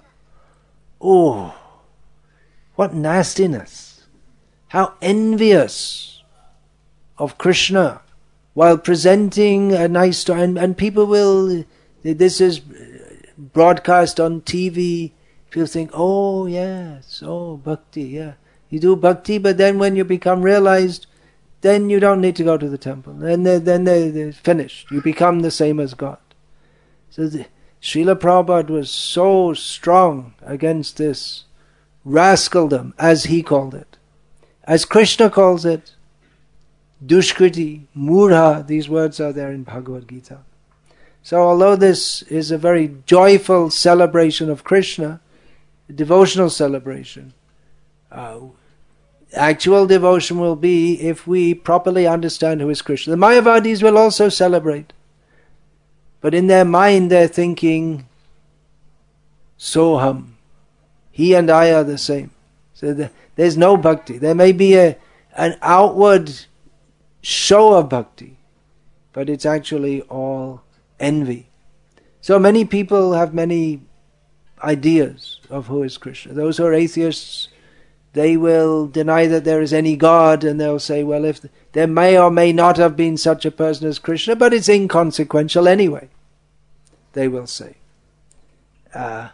Oh, what nastiness. How envious of Krishna while presenting a nice story. And, and people will, this is broadcast on T V. People think, oh yes, oh bhakti, yeah. You do bhakti, but then when you become realized, then you don't need to go to the temple. Then they're, then they're, they're finished. You become the same as God. So the, Srila Prabhupada was so strong against this rascaldom, as he called it. As Krishna calls it, dushkriti, murha, these words are there in Bhagavad Gita. So although this is a very joyful celebration of Krishna, a devotional celebration, uh, actual devotion will be if we properly understand who is Krishna. The Mayavadis will also celebrate, but in their mind they're thinking, Soham, he and I are the same. So the, there's no bhakti. There may be a an outward show of bhakti, but it's actually all envy. So many people have many ideas of who is Krishna. Those who are atheists, they will deny that there is any God, and they'll say, well, if the, there may or may not have been such a person as Krishna, but it's inconsequential anyway, they will say. Uh,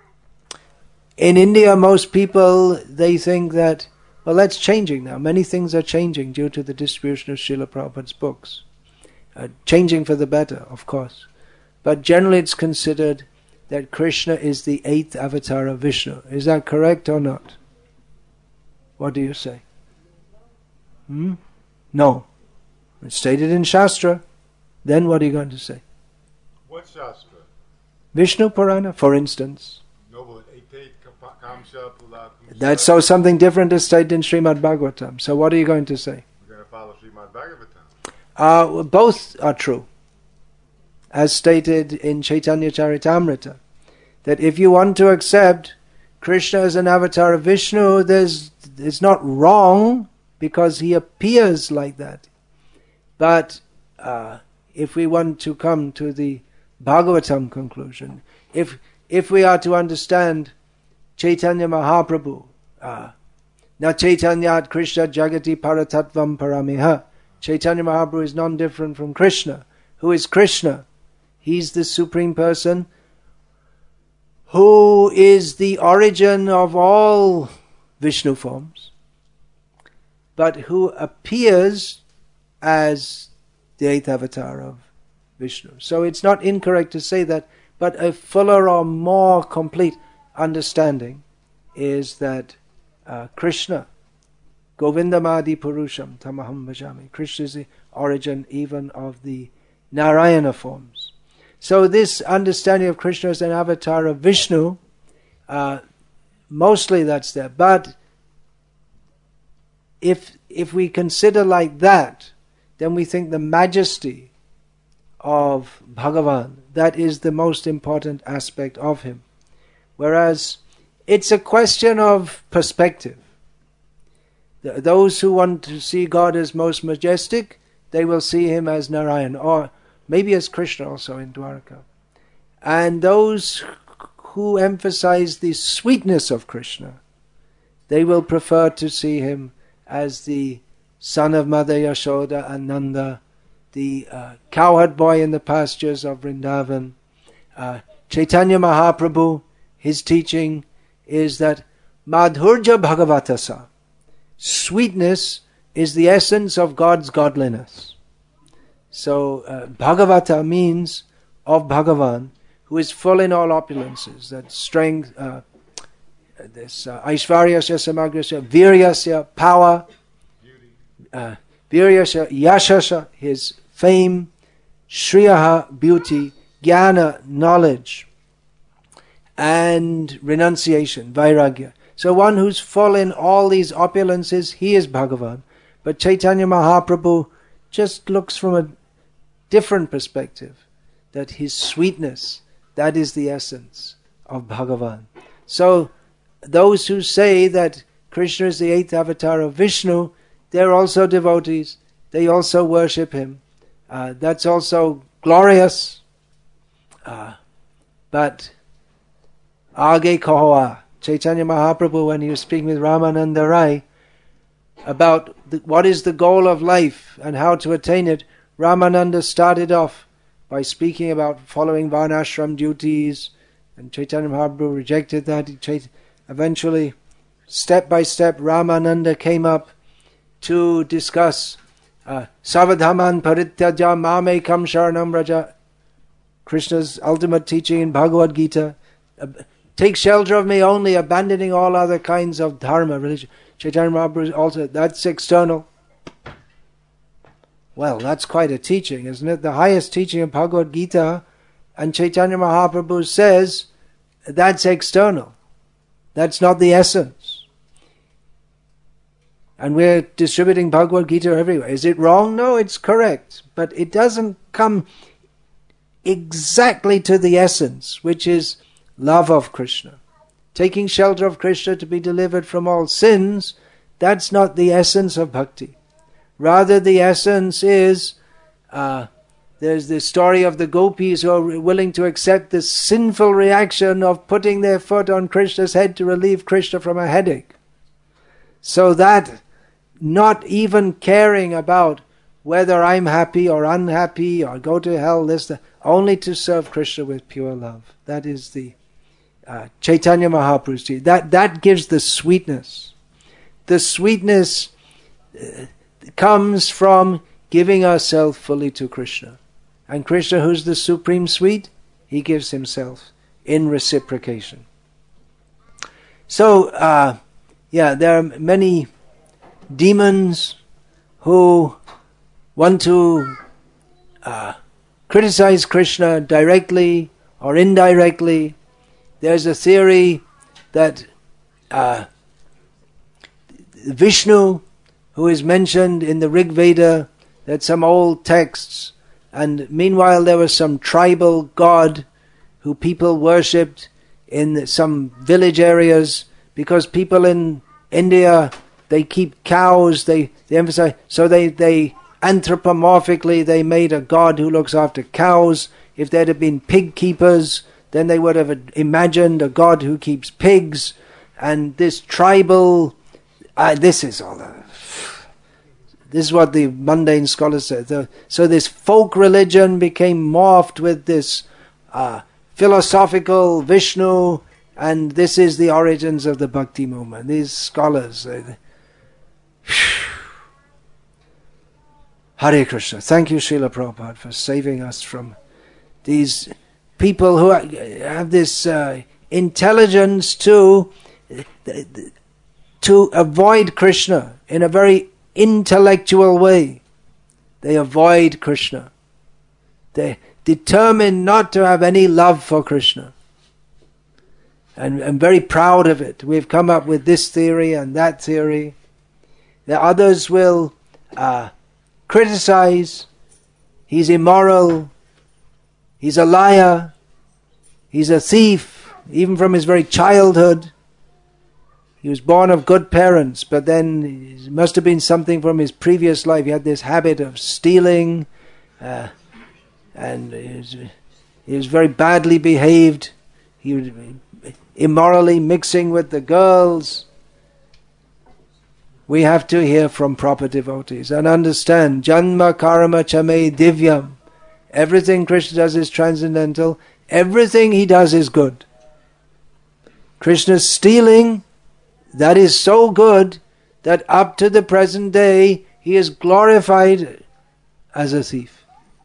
in India, most people, they think that, well, that's changing now. Many things are changing due to the distribution of Srila Prabhupada's books. Uh, changing for the better, of course. But generally it's considered that Krishna is the eighth avatar of Vishnu. Is that correct or not? What do you say? Hmm? No. It's stated in Shastra. Then what are you going to say? What Shastra? Vishnu Purana, for instance. No, but Ete Kamsha, Pula, Kumsa. That's so something different is stated in Srimad Bhagavatam. So what are you going to say? We're going to follow Srimad Bhagavatam. Uh, well, both are true. As stated in Chaitanya Charitamrita, that if you want to accept Krishna as an avatar of Vishnu, there's, it's not wrong because he appears like that. But uh, if we want to come to the Bhagavatam conclusion, if if we are to understand Chaitanya Mahaprabhu, uh, na Chaitanyat Krishna Jagati Paratatvam Paramiha, Chaitanya Mahaprabhu is non-different from Krishna. Who is Krishna? He's the Supreme Person who is the origin of all Vishnu forms, but who appears as the eighth avatar of Vishnu. So it's not incorrect to say that, but a fuller or more complete understanding is that uh, Krishna, Govindamadi Purusham Tamaham Bhajami, Krishna is the origin even of the Narayana forms. So this understanding of Krishna as an avatar of Vishnu, uh, mostly that's there. But if if we consider like that, then we think the majesty of Bhagavan, that is the most important aspect of him. Whereas it's a question of perspective. Those who want to see God as most majestic, they will see him as Narayan, or maybe as Krishna also in Dwaraka. And those who emphasize the sweetness of Krishna, they will prefer to see him as the son of Mother Yashoda and Nanda, the uh, cowherd boy in the pastures of Vrindavan. Uh, Chaitanya Mahaprabhu, his teaching is that Madhurja Bhagavatasa, sweetness is the essence of God's godliness. So uh, Bhagavata means of Bhagavan, who is full in all opulences, that strength, uh, this uh, Aishvaryasya Samagrasya, Viryasya, power, uh, Viryasya, Yashasya, his fame, Shriyaha, beauty, Jnana, knowledge, and renunciation, Vairagya. So one who's full in all these opulences, he is Bhagavan. But Chaitanya Mahaprabhu just looks from a different perspective, that his sweetness, that is the essence of Bhagavan. So those who say that Krishna is the eighth avatar of Vishnu, they're also devotees, they also worship him. Uh, that's also glorious. Uh, but Age Kahoa, Chaitanya Mahaprabhu, when he was speaking with Ramananda Rai about the, what is the goal of life and how to attain it, Ramananda started off by speaking about following Varnashram duties, and Chaitanya Mahaprabhu rejected that. Eventually, step by step, Ramananda came up to discuss uh, Savadhaman Parityaja Mamekam Sharanam Raja, Krishna's ultimate teaching in Bhagavad Gita. Uh, Take shelter of me only, abandoning all other kinds of dharma, religion. Chaitanya Mahaprabhu also, that's external. Well, that's quite a teaching, isn't it? The highest teaching of Bhagavad Gita, and Chaitanya Mahaprabhu says, that's external. That's not the essence. And we're distributing Bhagavad Gita everywhere. Is it wrong? No, it's correct. But it doesn't come exactly to the essence, which is love of Krishna. Taking shelter of Krishna to be delivered from all sins, that's not the essence of bhakti. Rather, the essence is, uh, there's the story of the gopis who are willing to accept the sinful reaction of putting their foot on Krishna's head to relieve Krishna from a headache. So that, not even caring about whether I'm happy or unhappy or go to hell, this, that, only to serve Krishna with pure love. That is the Uh, Chaitanya Mahaprabhu's teaching. That, that gives the sweetness. The sweetness uh, comes from giving ourselves fully to Krishna. And Krishna, who's the supreme sweet, he gives himself in reciprocation. So, uh, yeah, there are many demons who want to uh, criticize Krishna directly or indirectly. There's a theory that uh, Vishnu, who is mentioned in the Rig Veda, that some old texts, and meanwhile there was some tribal god who people worshipped in some village areas, because people in India, they keep cows, they, they emphasize, so they, they anthropomorphically they made a god who looks after cows. If there'd have been pig keepers, then they would have imagined a god who keeps pigs. And this tribal, uh, this is all, uh, this is what the mundane scholars say. The, so this folk religion became morphed with this uh, philosophical Vishnu, and this is the origins of the Bhakti movement. These scholars, uh, Hare Krishna. Thank you, Srila Prabhupada, for saving us from these people who have this uh, intelligence to to avoid Krishna in a very intellectual way. They avoid Krishna. They determined not to have any love for Krishna. And I'm very proud of it. We've come up with this theory and that theory. The others will uh, criticize. He's immoral. He's a liar. He's a thief, even from his very childhood. He was born of good parents, but then it must have been something from his previous life. He had this habit of stealing, uh, and he was, he was very badly behaved. He was immorally mixing with the girls. We have to hear from proper devotees and understand, Janma karma chame divyam. Everything Krishna does is transcendental. Everything he does is good. Krishna's stealing, that is so good that up to the present day he is glorified as a thief.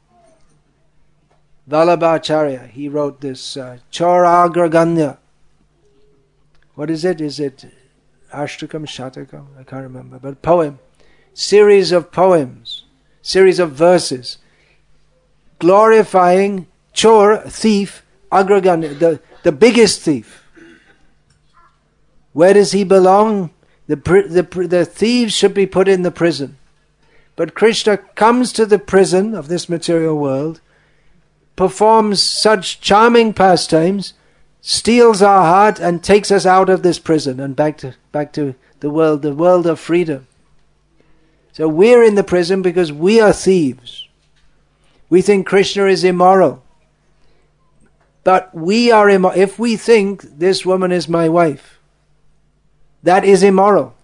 Vallabhacharya, he wrote this uh, Choragraganya. What is it? Is it Ashtakam, Shatakam? I can't remember. But poem. Series of poems. Series of verses. Glorifying Chor, thief, Agraganya, the, the biggest thief. Where does he belong? The, the, the thieves should be put in the prison. But Krishna comes to the prison of this material world, performs such charming pastimes, steals our heart and takes us out of this prison and back to back to the world, the world of freedom. So we're in the prison because we are thieves. We think Krishna is immoral. But we are immoral. If we think this woman is my wife, that is immoral.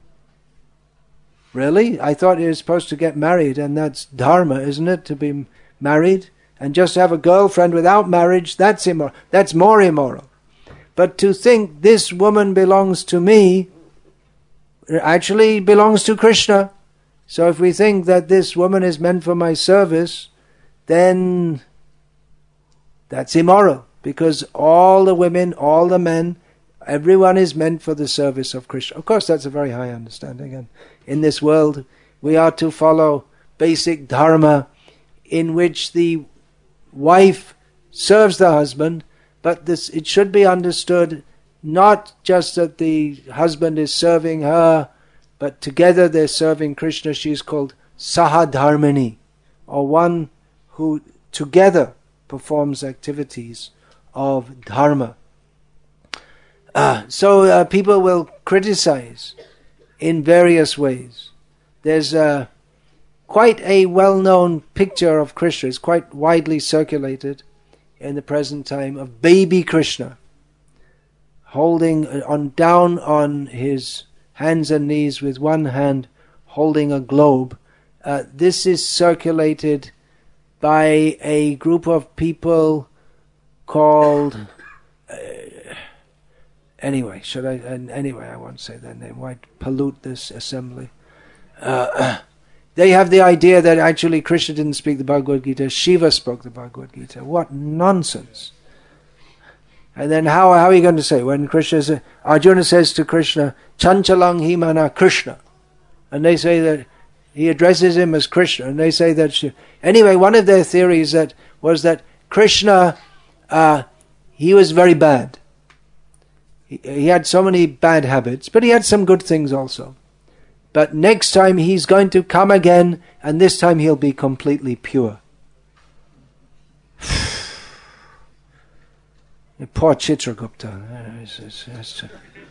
Really? I thought you're supposed to get married, and that's dharma, isn't it? To be married and just have a girlfriend without marriage, that's immoral. That's more immoral. But to think this woman belongs to me, actually belongs to Krishna. So if we think that this woman is meant for my service, then that's immoral. Because all the women, all the men, everyone is meant for the service of Krishna. Of course, that's a very high understanding. And in this world, we are to follow basic dharma in which the wife serves the husband, but this it should be understood not just that the husband is serving her, but together they're serving Krishna. She's called Sahadharmini, or one who together performs activities of dharma. Uh, so uh, people will criticize in various ways. There's a quite a well-known picture of Krishna. It's quite widely circulated in the present time of baby Krishna holding on down on his hands and knees with one hand holding a globe. Uh, this is circulated by a group of people called uh, anyway should I uh, anyway I won't say their name. Why pollute this assembly? uh, They have the idea that actually Krishna didn't speak the Bhagavad Gita, Shiva spoke the Bhagavad Gita. What nonsense. And then how, how are you going to say, when Krishna says, Arjuna says to Krishna, Chanchalang himana Krishna. And they say that he addresses him as Krishna. And they say that, she, anyway, one of their theories that was that Krishna, uh, he was very bad. He, he had so many bad habits, but he had some good things also. But next time he's going to come again, and this time he'll be completely pure. Poor Chitragupta. He has to.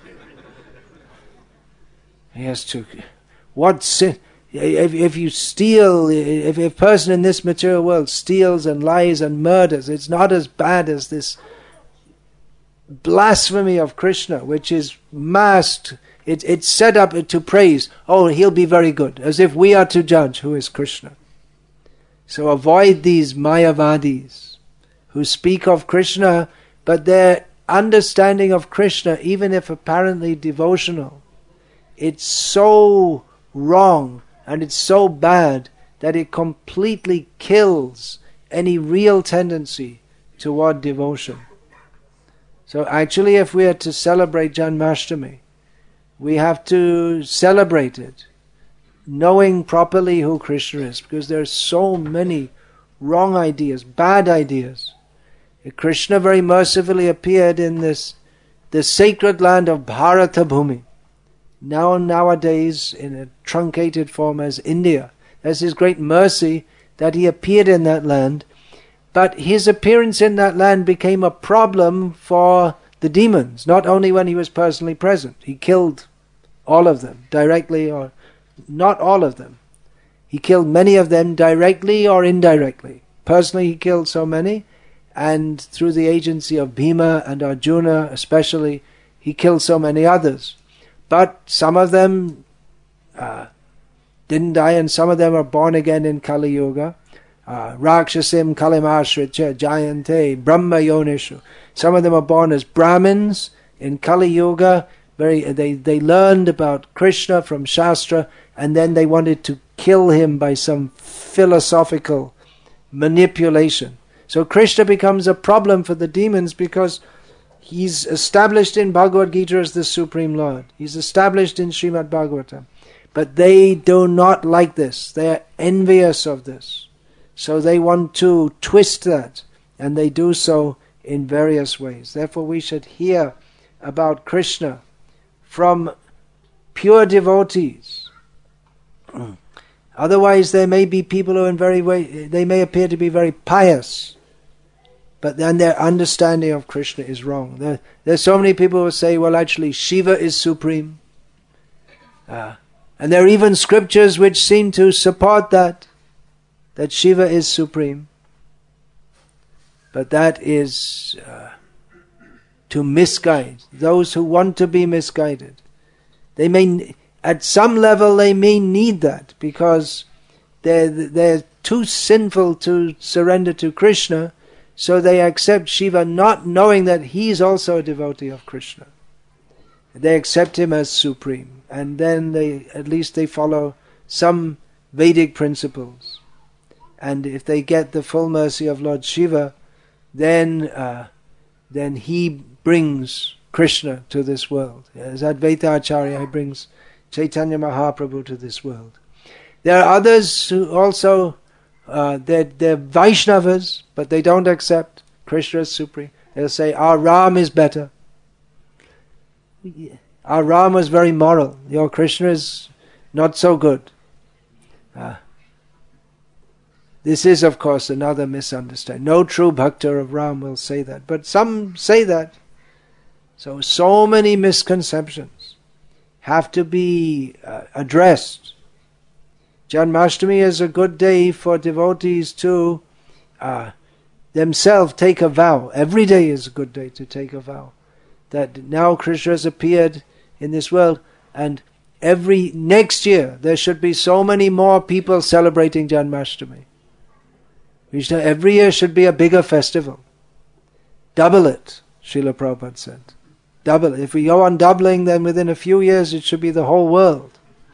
He has to. What sin? If, if you steal, if a person in this material world steals and lies and murders, it's not as bad as this blasphemy of Krishna, which is masked. It, it's set up to praise. Oh, he'll be very good, as if we are to judge who is Krishna. So avoid these Mayavadis who speak of Krishna, but their understanding of Krishna, even if apparently devotional, it's so wrong and it's so bad that it completely kills any real tendency toward devotion. So actually, if we are to celebrate Janmashtami, we have to celebrate it knowing properly who Krishna is, because there are so many wrong ideas, bad ideas. Krishna very mercifully appeared in this the sacred land of Bharata Bhumi, now nowadays in a truncated form as India. That's His great mercy that He appeared in that land. But His appearance in that land became a problem for the demons, not only when He was personally present. He killed all of them, directly or not all of them. He killed many of them directly or indirectly. Personally He killed so many, and through the agency of Bhima and Arjuna especially, He killed so many others. But some of them uh, didn't die, and some of them are born again in Kali Yuga. Uh, Rakshasim Kalimashrita Jayante Brahma Yonishu. Some of them are born as Brahmins in Kali Yuga. Very, they, they learned about Krishna from Shastra, and then they wanted to kill him by some philosophical manipulation. So Krishna becomes a problem for the demons because He's established in Bhagavad Gita as the Supreme Lord. He's established in Srimad Bhagavatam. But they do not like this. They are envious of this. So they want to twist that, and they do so in various ways. Therefore we should hear about Krishna from pure devotees. Otherwise there may be people who in very way, they may appear to be very pious, but then their understanding of Krishna is wrong. There, there's so many people who say, well, actually Shiva is supreme. Uh, and there are even scriptures which seem to support that, that Shiva is supreme. But that is uh, to misguide those who want to be misguided. They may, at some level, they may need that because they're they're too sinful to surrender to Krishna, so they accept Shiva not knowing that he's also a devotee of Krishna. They accept him as supreme, and then they at least they follow some Vedic principles. And if they get the full mercy of Lord Shiva, then uh, then he brings Krishna to this world. As Advaita Acharya, he brings Chaitanya Mahaprabhu to this world. There are others who also, uh, they're, they're Vaishnavas, but they don't accept Krishna as supreme. They'll say, our Ram is better. Our Ram was very moral. Your Krishna is not so good. Uh, This is, of course, another misunderstanding. No true bhakta of Ram will say that. But some say that. So, so many misconceptions have to be uh, addressed. Janmashtami is a good day for devotees to uh, themselves take a vow. Every day is a good day to take a vow. That now Krishna has appeared in this world, and every next year there should be so many more people celebrating Janmashtami. Every year should be a bigger festival. Double it, Srila Prabhupada said. Double it. If we go on doubling, then within a few years it should be the whole world.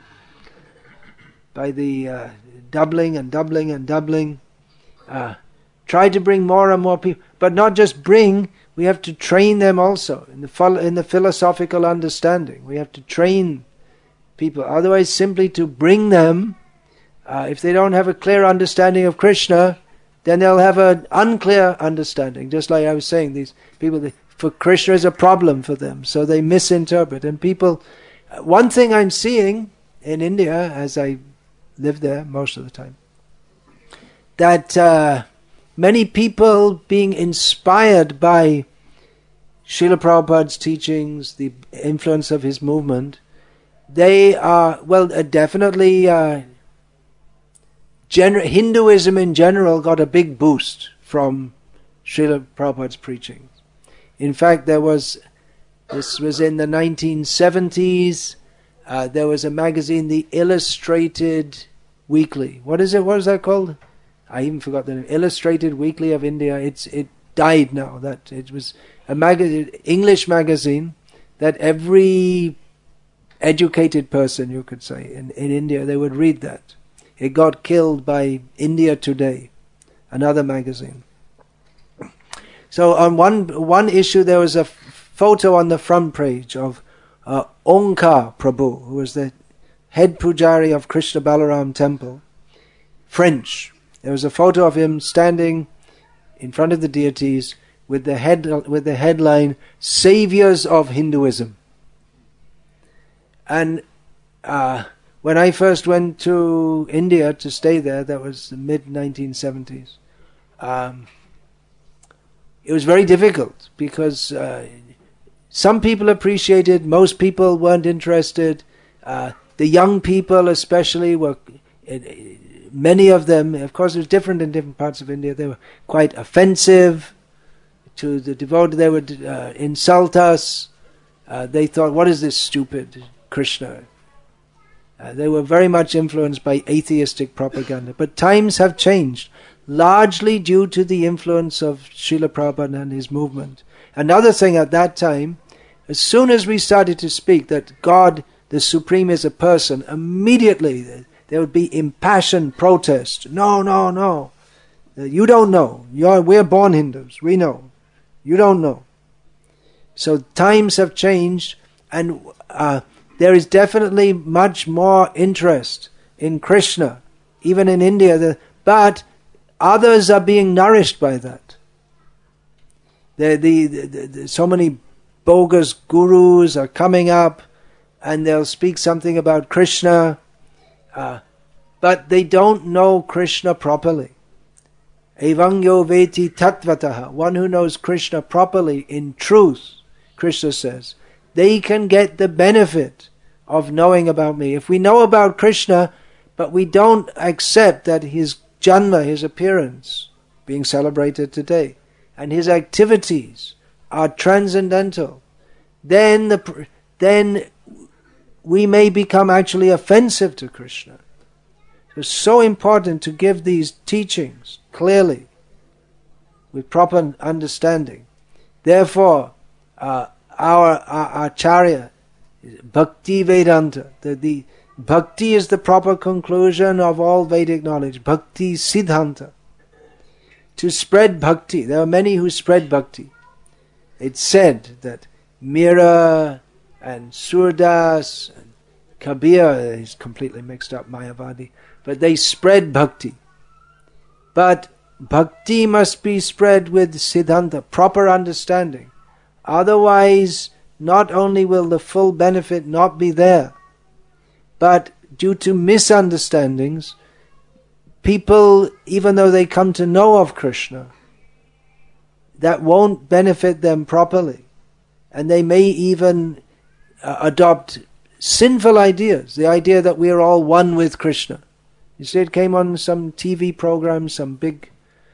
By the uh, doubling and doubling and doubling. Uh, try to bring more and more people. But not just bring, we have to train them also in the, in the philosophical understanding. We have to train people. Otherwise, simply to bring them, uh, if they don't have a clear understanding of Krishna, then they'll have an unclear understanding. Just like I was saying, these people, they for Krishna is a problem for them, so they misinterpret. And people, one thing I'm seeing in India, as I live there most of the time, that uh, many people being inspired by Srila Prabhupada's teachings, the influence of his movement, they are, well, uh, definitely uh, gener- Hinduism in general got a big boost from Srila Prabhupada's preaching. In fact, there was, this was in the nineteen seventies, uh, there was a magazine, the Illustrated Weekly. What is it? What is that called? I even forgot the name. Illustrated Weekly of India. It's it died now. That it was a magazine, English magazine, that every educated person, you could say, in, in India, they would read that. It got killed by India Today, another magazine. So on one one issue, there was a f- photo on the front page of uh, Onkar Prabhu, who was the head pujari of Krishna Balaram temple, French. There was a photo of him standing in front of the deities with the head with the headline "Saviors of Hinduism." And uh, when I first went to India to stay there, that was the mid nineteen seventies. Um, it was very difficult because uh, some people appreciated, most people weren't interested. Uh, the young people, especially, were. It, Many of them, of course it was different in different parts of India, they were quite offensive to the devotee. They would uh, insult us. Uh, they thought, what is this stupid Krishna? Uh, they were very much influenced by atheistic propaganda. But times have changed, largely due to the influence of Srila Prabhupada and his movement. Another thing at that time, as soon as we started to speak that God, the Supreme, is a person, immediately there would be impassioned protest. No, no, no. You don't know. You're, we're born Hindus. We know. You don't know. So times have changed, and uh, there is definitely much more interest in Krishna, even in India. The, but others are being nourished by that. The, the, the, the, so many bogus gurus are coming up, and they'll speak something about Krishna. Uh, but they don't know Krishna properly. Evangyo veti tattvataha. One who knows Krishna properly, in truth, Krishna says, they can get the benefit of knowing about me. If we know about Krishna, but we don't accept that his janma, his appearance, being celebrated today, and his activities are transcendental, then the then we may become actually offensive to Krishna. It's so important to give these teachings clearly, with proper understanding. Therefore, uh, our, our Acharya, Bhakti Vedanta, the, the Bhakti is the proper conclusion of all Vedic knowledge. Bhakti Siddhanta. To spread Bhakti, there are many who spread Bhakti. It's said that Mira and Surdas and Kabir, he's completely mixed up, Mayavadi, but they spread Bhakti. But Bhakti must be spread with Siddhanta, proper understanding. Otherwise, not only will the full benefit not be there, but due to misunderstandings, people, even though they come to know of Krishna, that won't benefit them properly. And they may even uh, adopt sinful ideas, the idea that we are all one with Krishna. You see, it came on some T V program, some big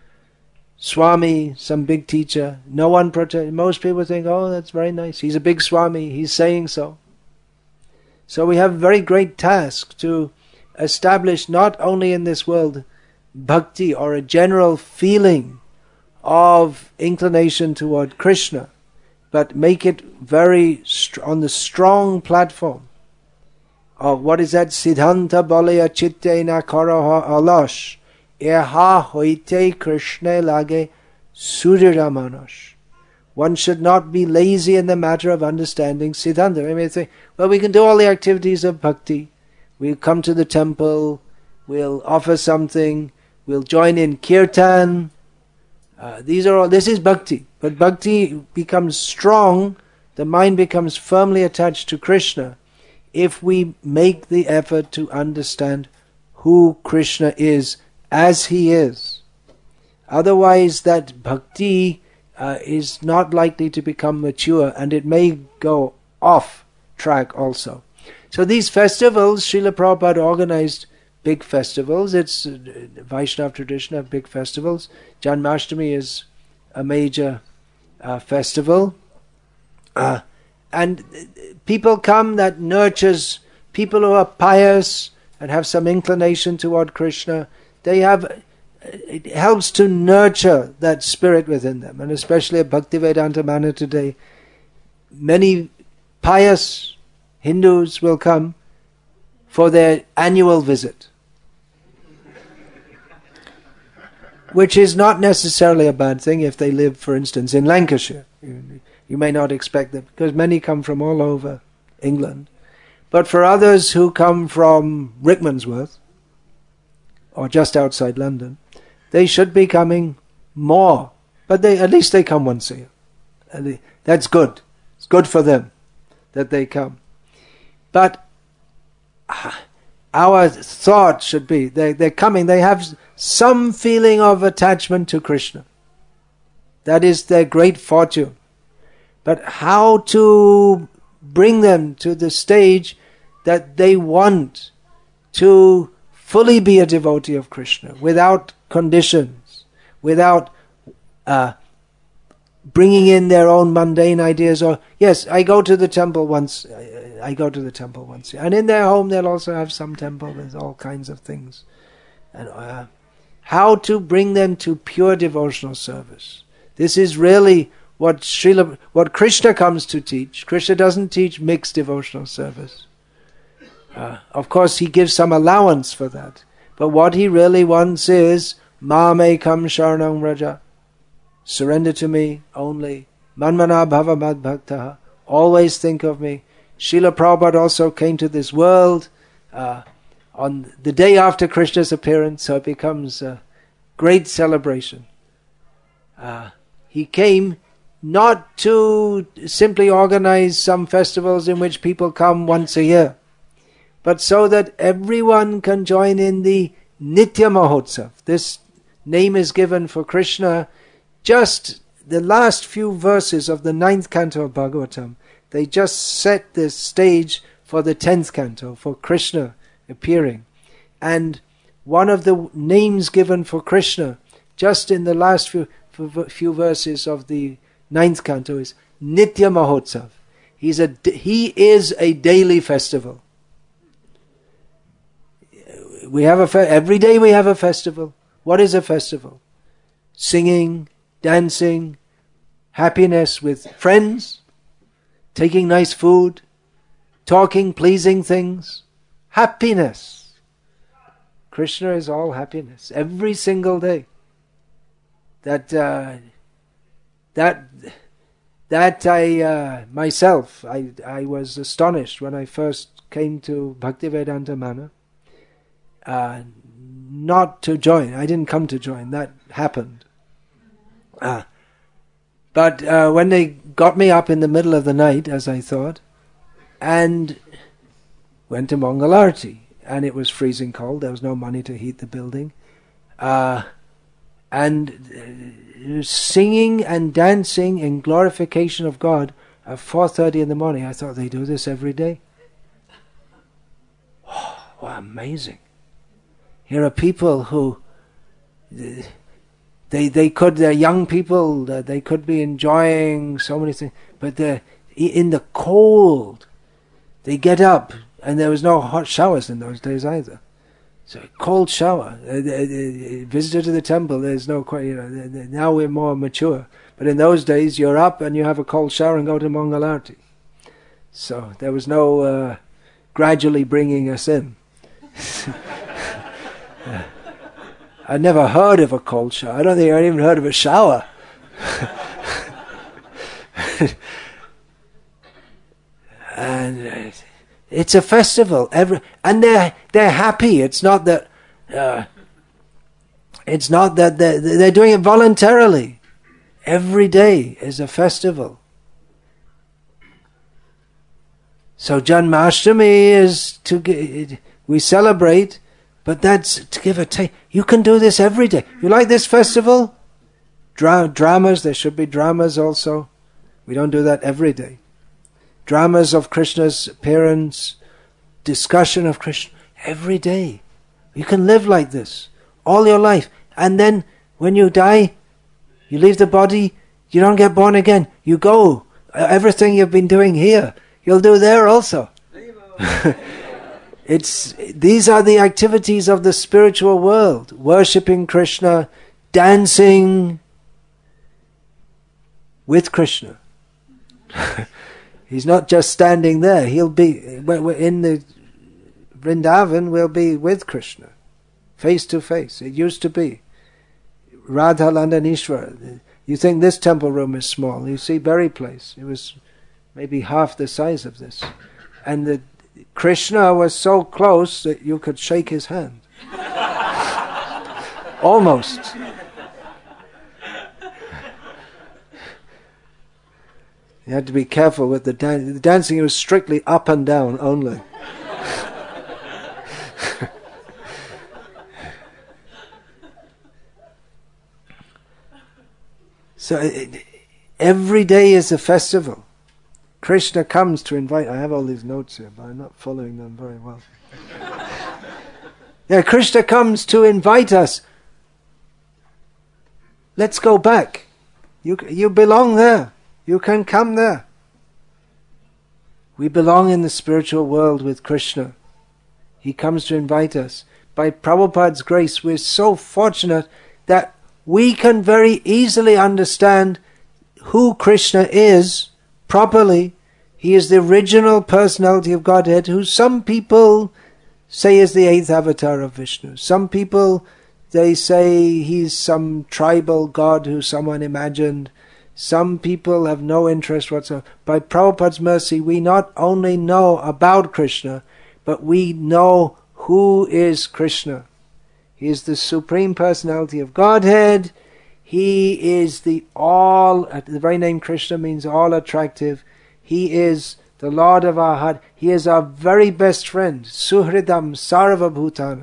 Swami, some big teacher. No one protest. Most people think, oh, that's very nice. He's a big Swami. He's saying so. So we have a very great task to establish not only in this world bhakti or a general feeling of inclination toward Krishna, but make it very st- on the strong platform of what is that? Siddhanta balaya chitte na karaha alash eha hoite Krishna lage suriramanush. One should not be lazy in the matter of understanding Siddhanta. I mean, say, well, we can do all the activities of bhakti. We'll come to the temple, we'll offer something, we'll join in kirtan, Uh, these are all. This is bhakti, but bhakti becomes strong. The mind becomes firmly attached to Krishna if we make the effort to understand who Krishna is as he is. Otherwise, that bhakti uh, is not likely to become mature, and it may go off track also. So these festivals, Srila Prabhupada organized big festivals. It's uh, Vaishnava tradition of big festivals. Janmashtami is a major uh, festival. Uh, and people come that nurtures people who are pious and have some inclination toward Krishna. They have, it helps to nurture that spirit within them. And especially at Bhaktivedanta Manor today, many pious Hindus will come for their annual visit, which is not necessarily a bad thing if they live, for instance, in Lancashire. You, you may not expect that, because many come from all over England. But for others who come from Rickmansworth, or just outside London, they should be coming more. But they at least they come once a year. And they, that's good. It's good for them that they come. But our thought should be, they, they're coming, they have some feeling of attachment to Krishna. That is their great fortune. But how to bring them to the stage that they want to fully be a devotee of Krishna, without conditions, without uh, bringing in their own mundane ideas, or, yes, I go to the temple once, I, I go to the temple once. And in their home they'll also have some temple with all kinds of things. And uh, how to bring them to pure devotional service. This is really what Srila, what Krishna comes to teach. Krishna doesn't teach mixed devotional service. Uh, of course, he gives some allowance for that. But what he really wants is, Mamekam Sharanam Raja. Surrender to me only. Manmana bhava mad bhaktaha. Always think of me. Srila Prabhupada also came to this world uh, on the day after Krishna's appearance, so it becomes a great celebration. Uh, he came not to simply organize some festivals in which people come once a year, but so that everyone can join in the Nitya Mahotsav. This name is given for Krishna. Just the last few verses of the ninth canto of Bhagavatam, they just set the stage for the tenth canto, for Krishna appearing. And one of the names given for Krishna, just in the last few, few verses of the ninth canto, is Nitya Mahotsav. He's a, he is a daily festival. We have a fe- every day we have a festival. What is a festival? Singing, dancing, happiness with friends, taking nice food, talking pleasing things. Happiness. Krishna is all happiness. Every single day. That, uh, that, that I, uh, myself, I, I was astonished when I first came to Bhaktivedanta Manor. Uh, not to join. I didn't come to join. That happened. Uh, but uh, when they got me up in the middle of the night, as I thought, and went to Mangalarti, and it was freezing cold, there was no money to heat the building, uh, and uh, singing and dancing in glorification of God at four thirty in the morning. I thought, they do this every day? Oh, what amazing. Here are people who, they they could, they're young people, they could be enjoying so many things, but they're in the cold. They get up, and there was no hot showers in those days either. So cold shower, uh, uh, visitor to the temple, there's no, you know, now we're more mature. But in those days, you're up and you have a cold shower and go to Mangalarti. So there was no uh, gradually bringing us in. uh, I never heard of a cold shower. I don't think I even heard of a shower. And uh, it's a festival, every and they're they're happy. It's not that uh, It's not that they're, they're doing it voluntarily. Every day is a festival. So Janmashtami is to g- we celebrate, but that's to give a taste. You can do this every day. You like this festival? Dra- dramas, there should be dramas also. We don't do that every day. Dramas of Krishna's appearance, discussion of Krishna, every day. You can live like this all your life. And then when you die, you leave the body, you don't get born again. You go. Everything you've been doing here, you'll do there also. It's these are the activities of the spiritual world. Worshipping Krishna, dancing with Krishna. He's not just standing there. He'll be in the Vrindavan. We'll be with Krishna, face to face. It used to be Radha Landanishwara. You think this temple room is small? You see Berry Place. It was maybe half the size of this, and the Krishna was so close that you could shake his hand, almost. You had to be careful with the dancing. The dancing was strictly up and down only. So it, every day is a festival. Krishna comes to invite. I have all these notes here, but I'm not following them very well. Yeah, Krishna comes to invite us. Let's go back. You you belong there. You can come there. We belong in the spiritual world with Krishna. He comes to invite us. By Prabhupada's grace, we're so fortunate that we can very easily understand who Krishna is properly. He is the original personality of Godhead, who some people say is the eighth avatar of Vishnu. Some people, they say he's some tribal god who someone imagined. Some people have no interest whatsoever. By Prabhupada's mercy, we not only know about Krishna, but we know who is Krishna. He is the Supreme Personality of Godhead. He is the all, the very name Krishna means all attractive. He is the Lord of our heart. He is our very best friend. Suhridam Sarva Bhutana.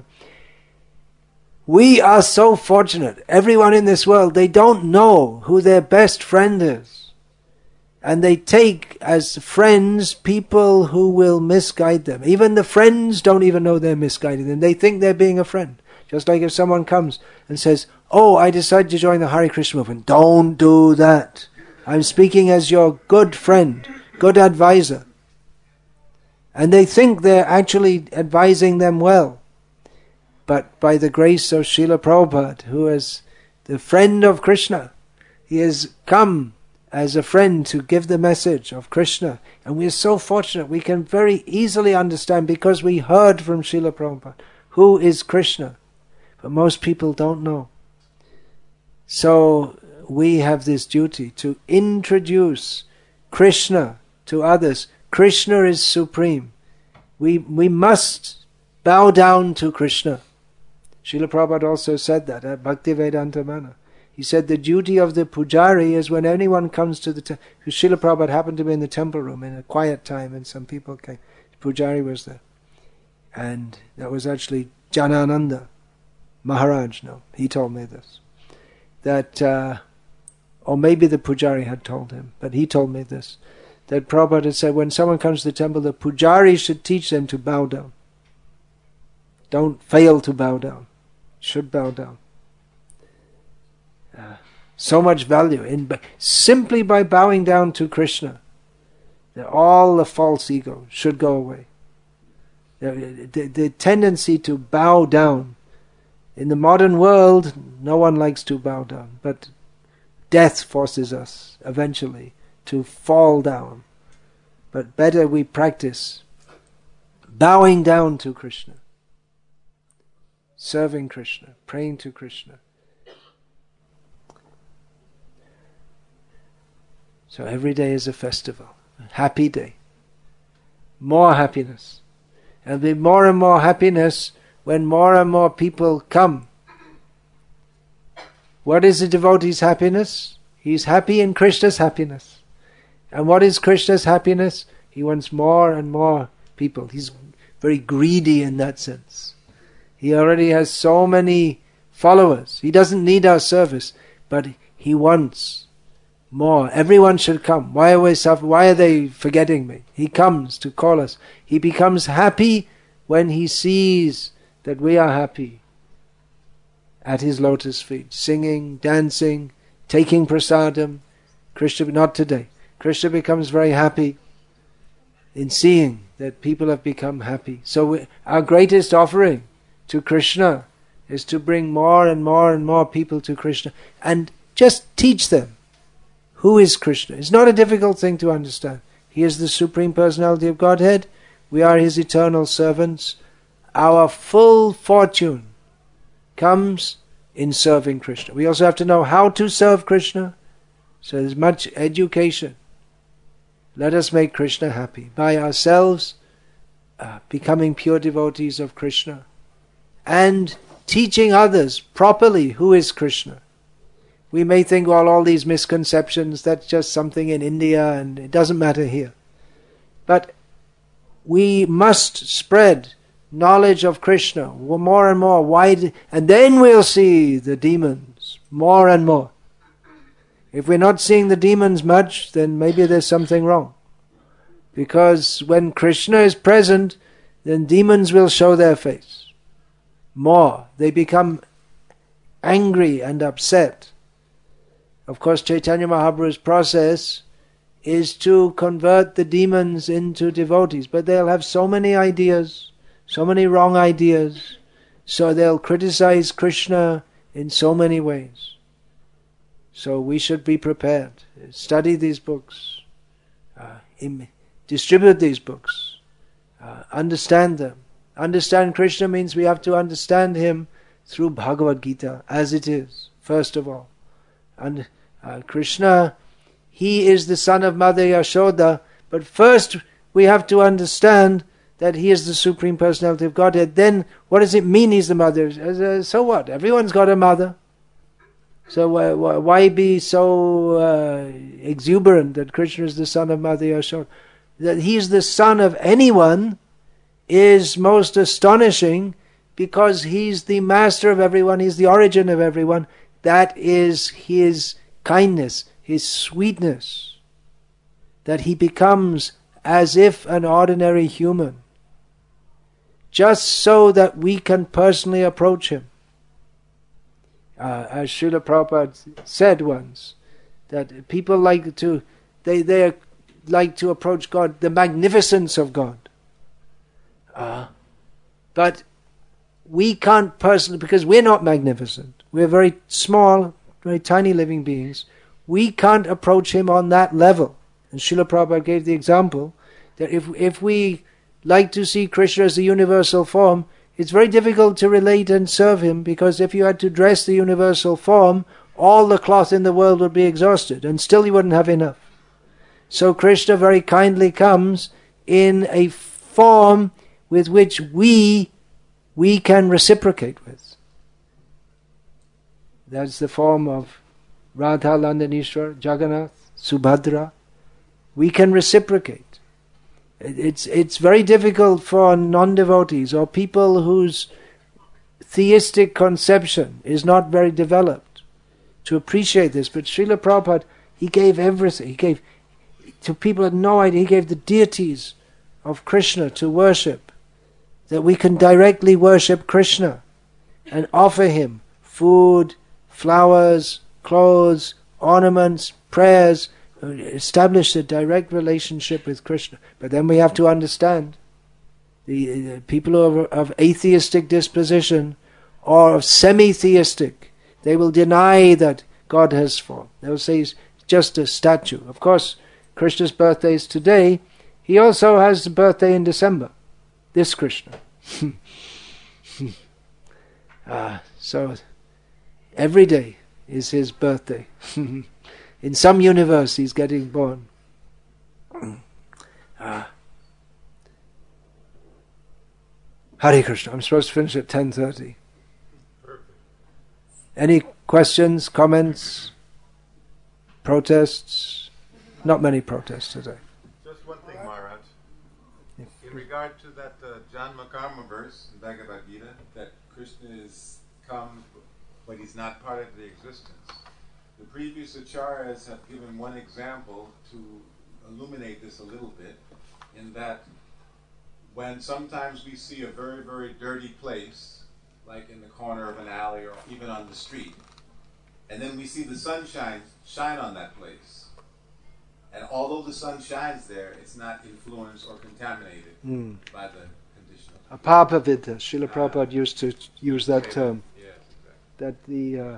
We are so fortunate. Everyone in this world, they don't know who their best friend is. And they take as friends people who will misguide them. Even the friends don't even know they're misguiding them. They think they're being a friend. Just like if someone comes and says, oh, I decided to join the Hare Krishna movement. Don't do that. I'm speaking as your good friend, good advisor. And they think they're actually advising them well. But by the grace of Srila Prabhupada, who is the friend of Krishna, he has come as a friend to give the message of Krishna. And we are so fortunate, we can very easily understand, because we heard from Srila Prabhupada, who is Krishna. But most people don't know. So we have this duty to introduce Krishna to others. Krishna is supreme. We we must bow down to Krishna. Srila Prabhupada also said that at Bhaktivedanta Mana. He said the duty of the pujari is when anyone comes to the temple. Srila Prabhupada happened to be in the temple room in a quiet time, and some people came. The pujari was there. And that was actually Janananda Maharaj. No, he told me this. That, uh, or maybe the pujari had told him, but he told me this. That Prabhupada had said when someone comes to the temple, the pujari should teach them to bow down. Don't fail to bow down. Should bow down. Uh, so much value in simply by bowing down to Krishna. That all the false ego should go away. The, the, the tendency to bow down. In the modern world, no one likes to bow down, but death forces us eventually to fall down. But better we practice bowing down to Krishna, serving Krishna, praying to Krishna. So every day is a festival, a happy day. More happiness. And there'll be more and more happiness when more and more people come What is the devotee's happiness? He's happy in Krishna's happiness. And what is Krishna's happiness? He wants more and more people. He's very greedy in that sense. He already has so many followers. He doesn't need our service, but he wants more. Everyone should come. Why are we suffering? Why are they forgetting me? He comes to call us. He becomes happy when he sees that we are happy at his lotus feet, singing, dancing, taking prasadam. Krishna, not today. Krishna becomes very happy in seeing that people have become happy. So we, our greatest offering to Krishna is to bring more and more and more people to Krishna and just teach them who is Krishna. It's not a difficult thing to understand. He is the Supreme Personality of Godhead. We are His eternal servants. Our full fortune comes in serving Krishna. We also have to know how to serve Krishna. So there's much education. Let us make Krishna happy by ourselves uh, becoming pure devotees of Krishna and teaching others properly who is Krishna. We may think, well, all these misconceptions, that's just something in India and it doesn't matter here. But we must spread knowledge of Krishna more and more wide, and then we'll see the demons more and more. If we're not seeing the demons much, then maybe there's something wrong. Because when Krishna is present, then demons will show their face more. They become angry and upset. Of course, Chaitanya Mahaprabhu's process is to convert the demons into devotees, but they'll have so many ideas, so many wrong ideas, so they'll criticize Krishna in so many ways. So we should be prepared. Study these books. Uh, im- distribute these books. Uh, understand them. Understand Krishna means we have to understand Him through Bhagavad Gita, as it is, first of all. And uh, Krishna, He is the son of Mother Yashoda, but first we have to understand that He is the Supreme Personality of Godhead. Then, what does it mean He's the mother? Uh, so what? Everyone's got a mother. So uh, why be so uh, exuberant that Krishna is the son of Mother Yashoda? That He is the son of anyone is most astonishing, because He's the master of everyone, He's the origin of everyone. That is His kindness, His sweetness, that He becomes as if an ordinary human, just so that we can personally approach Him. Uh, as Srila Prabhupada said once, that people like to, they, they like to approach God, the magnificence of God. Uh, but we can't personally, because we're not magnificent. We're very small, very tiny living beings. We can't approach Him on that level. And Srila Prabhupada gave the example that if if we like to see Krishna as the universal form, it's very difficult to relate and serve Him, because if you had to dress the universal form, all the cloth in the world would be exhausted, and still you wouldn't have enough. So Krishna very kindly comes in a form with which we we can reciprocate with. That's the form of Radha Landanishwar, Jagannath, Subhadra. We can reciprocate. It's it's very difficult for non-devotees or people whose theistic conception is not very developed to appreciate this. But Srila Prabhupada, he gave everything. He gave to people who had no idea. He gave the deities of Krishna to worship, that we can directly worship Krishna and offer Him food, flowers, clothes, ornaments, prayers, establish a direct relationship with Krishna. But then we have to understand the, the people who are of atheistic disposition or of semi-theistic, they will deny that God has form. They will say He's just a statue. Of course, Krishna's birthday is today. He also has a birthday in December. This Krishna. ah, so every day is His birthday. In some universe He's getting born. ah. Hare Krishna. I'm supposed to finish at ten thirty. Any Questions, comments, protests? Not many protests today. Just one thing, Maharaj. In regard to that uh, John Makarma verse in Bhagavad Gita, that Krishna is come, but he's not part of the existence. The previous acharyas have given one example to illuminate this a little bit, in that when sometimes we see a very, very dirty place, like in the corner of an alley or even on the street, and then we see the sunshine shine on that place. And although the sun shines there, it's not influenced or contaminated mm. by the condition of the Apapavita. Srila Prabhupada used to use that term. Yes, exactly. That the uh,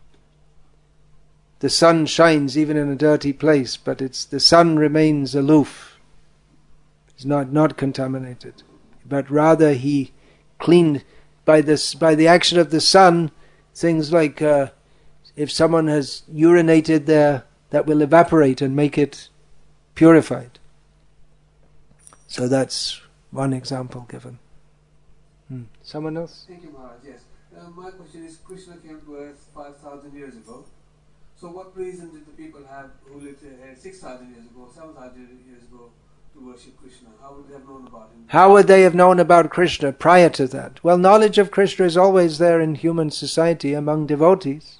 the sun shines even in a dirty place, but it's the sun remains aloof. It's not, not contaminated. But rather he cleaned by this by the action of the sun, things like uh, if someone has urinated there, that will evaporate and make it purified. So that's one example given. Hmm. Someone else? Thank you, Maharaj. Yes. Uh, my question is, Krishna came to Earth five thousand years ago. So what reason did the people have who lived here six thousand years ago, seven thousand years ago, to worship Krishna? How would they have known about him? How would they have known about Krishna prior to that? Well, knowledge of Krishna is always there in human society among devotees.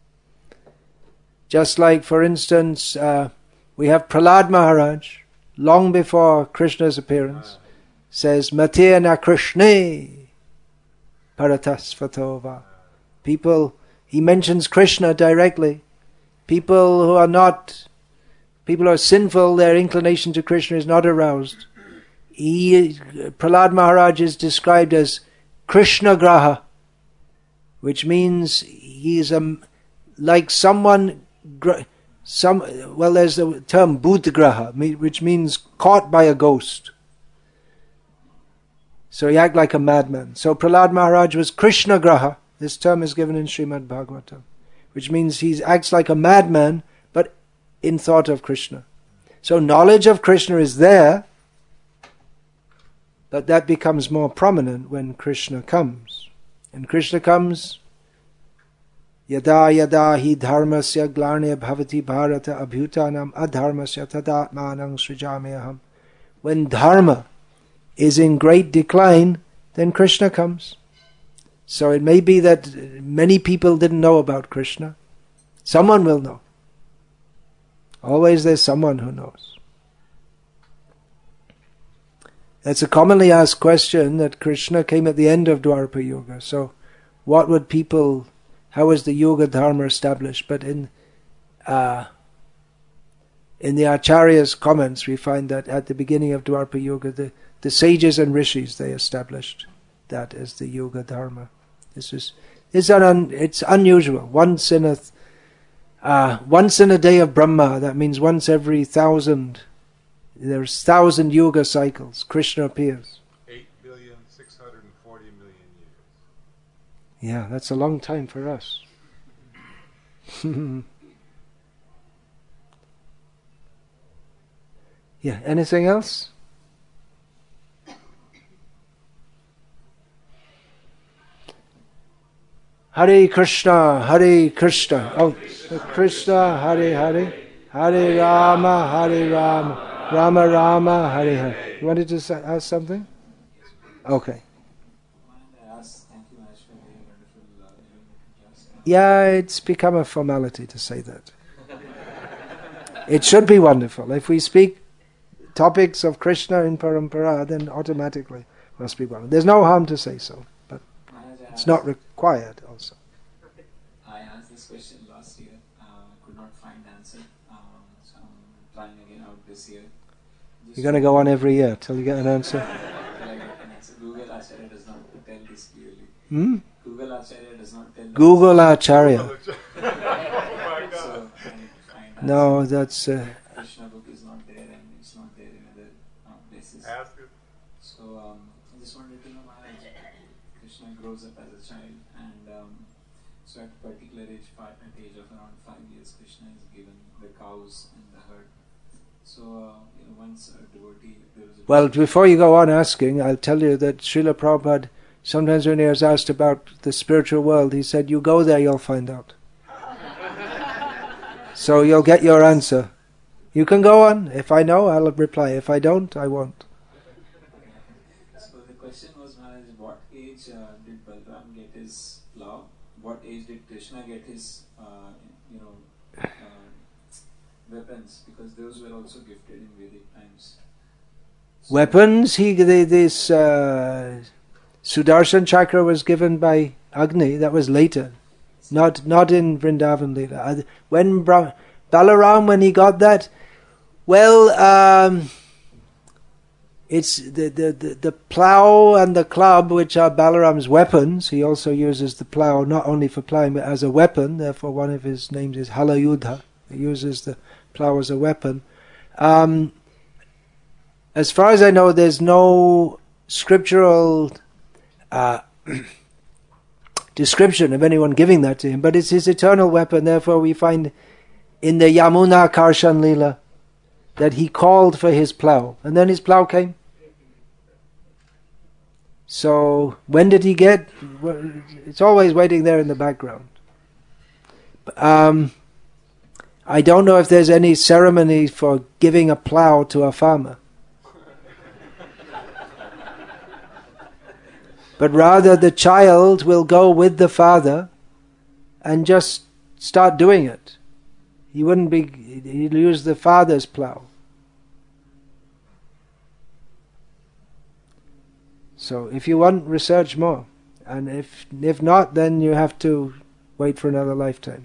Just like, for instance, uh, we have Prahlad Maharaj, long before Krishna's appearance, says, Matya na Krishne paratasvatova. People, he mentions Krishna directly. People who are not, people who are sinful, their inclination to Krishna is not aroused. He, Prahlad Maharaj is described as Krishna Graha, which means he is a, like someone... Some well, there's the term Buddhagraha, which means caught by a ghost. So he acted like a madman. So Prahlad Maharaj was Krishna Graha. This term is given in Srimad Bhagavatam, which means he acts like a madman, but in thought of Krishna. So knowledge of Krishna is there, but that becomes more prominent when Krishna comes. And Krishna comes. Yada yada hi dharmasya glarne bhavati bharata abhutanam adharmasya tadatmanang srijameham. When dharma is in great decline, then Krishna comes. So it may be that many people didn't know about Krishna. Someone will know. Always there's someone who knows. That's a commonly asked question, that Krishna came at the end of Dwapara Yuga. So what would people... How is the Yoga Dharma established? But in uh, in the Acharya's comments, we find that at the beginning of Dwapara Yuga, the, the sages and rishis, they established that as the Yoga Dharma. This is it's un, it's unusual. Once in a uh, once in a day of Brahma, that means once every thousand. There's thousand Yoga cycles. Krishna appears. Yeah, that's a long time for us. Yeah, anything else? Hare Krishna, Hare Krishna. Oh, Krishna, Hare Hare. Hare Rama, Hare Rama. Rama Rama, Hare Hare. You wanted to say, ask something? Okay. Yeah, it's become a formality to say that. It should be wonderful. If we speak topics of Krishna in Parampara, then automatically must be wonderful. There's no harm to say so, but it's not required also. I asked this question last year, uh, could not find answer, um, so I'm trying again out this year. Just You're going to go on every year till you get an answer? Google Acharya does not tell this clearly. Hmm? Google Acharya does not tell Google Acharya. So, no, that's... Uh, Krishna book is not there and it's not there in other uh, places. Ask it. So, um, I just wanted to know why Krishna grows up as a child, and um, so at a particular age, five, at the age of around five years, Krishna is given the cows and the herd. So, uh, you know, once a devotee... There was a well, before you go on asking, I'll tell you that Srila Prabhupada, sometimes when he was asked about the spiritual world, he said, you go there, you'll find out. So you'll get your answer. You can go on. If I know, I'll reply. If I don't, I won't. So the question was, Maharaj, what age uh, did Balram get his plough? What age did Krishna get his, uh, you know, uh, weapons? Because those were also gifted in Vedic times. So Weapons, he the, this uh, Sudarshan Chakra was given by Agni. That was later, not not in Vrindavan Leela. When Bra- Balaram, when he got that, well, um, it's the, the the the plough and the club, which are Balaram's weapons. He also uses the plough not only for ploughing but as a weapon. Therefore, one of his names is Halayudha. He uses the plough as a weapon. Um, As far as I know, there's no scriptural uh, description of anyone giving that to him, but it's his eternal weapon. Therefore, we find in the Yamuna Karshan Leela that he called for his plough, and then his plough came. So, when did he get? It's always waiting there in the background. Um, I don't know if there's any ceremony for giving a plough to a farmer. But rather the child will go with the father and just start doing it. He wouldn't be, he'll use the father's plough. So if you want, research more. And if if not, then you have to wait for another lifetime.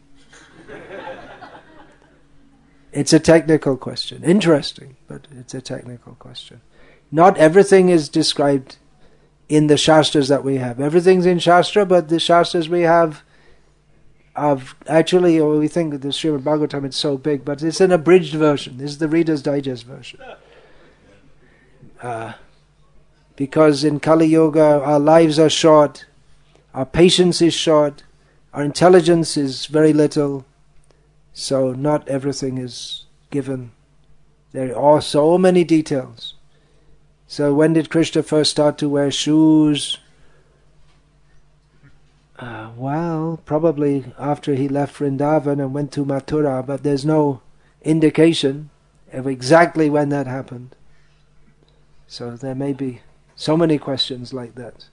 It's a technical question. Interesting, but it's a technical question. Not everything is described in the Shastras that we have. Everything's in Shastra, but the Shastras we have of actually, or we think that the Srimad Bhagavatam is so big, but it's an abridged version. This is the Reader's Digest version. Uh, because in Kali Yuga, our lives are short, our patience is short, our intelligence is very little, so not everything is given. There are so many details. So when did Krishna first start to wear shoes? Uh, well, probably after he left Vrindavan and went to Mathura, but there's no indication of exactly when that happened. So there may be so many questions like that.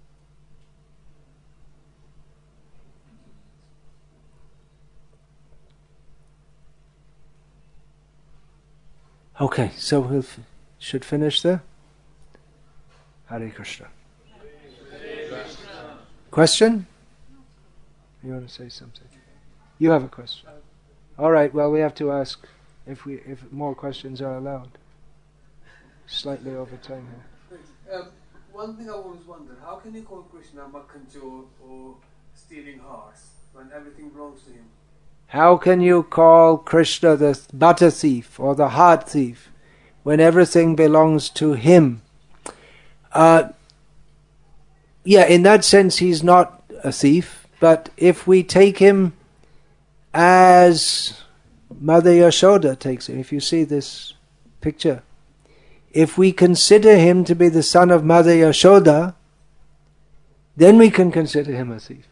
Okay, so we we'll f- should finish there. Hare Krishna. Question? You want to say something? You have a question. All right. Well, we have to ask if we if more questions are allowed. Slightly over time here. Um, one thing I always wondered: how can you call Krishna Makhanchor or stealing hearts when everything belongs to him? How can you call Krishna the butter thief or the heart thief when everything belongs to him? Uh, yeah, in that sense he's not a thief, but if we take him as Mother Yashoda takes him, if you see this picture, if we consider him to be the son of Mother Yashoda, then we can consider him a thief.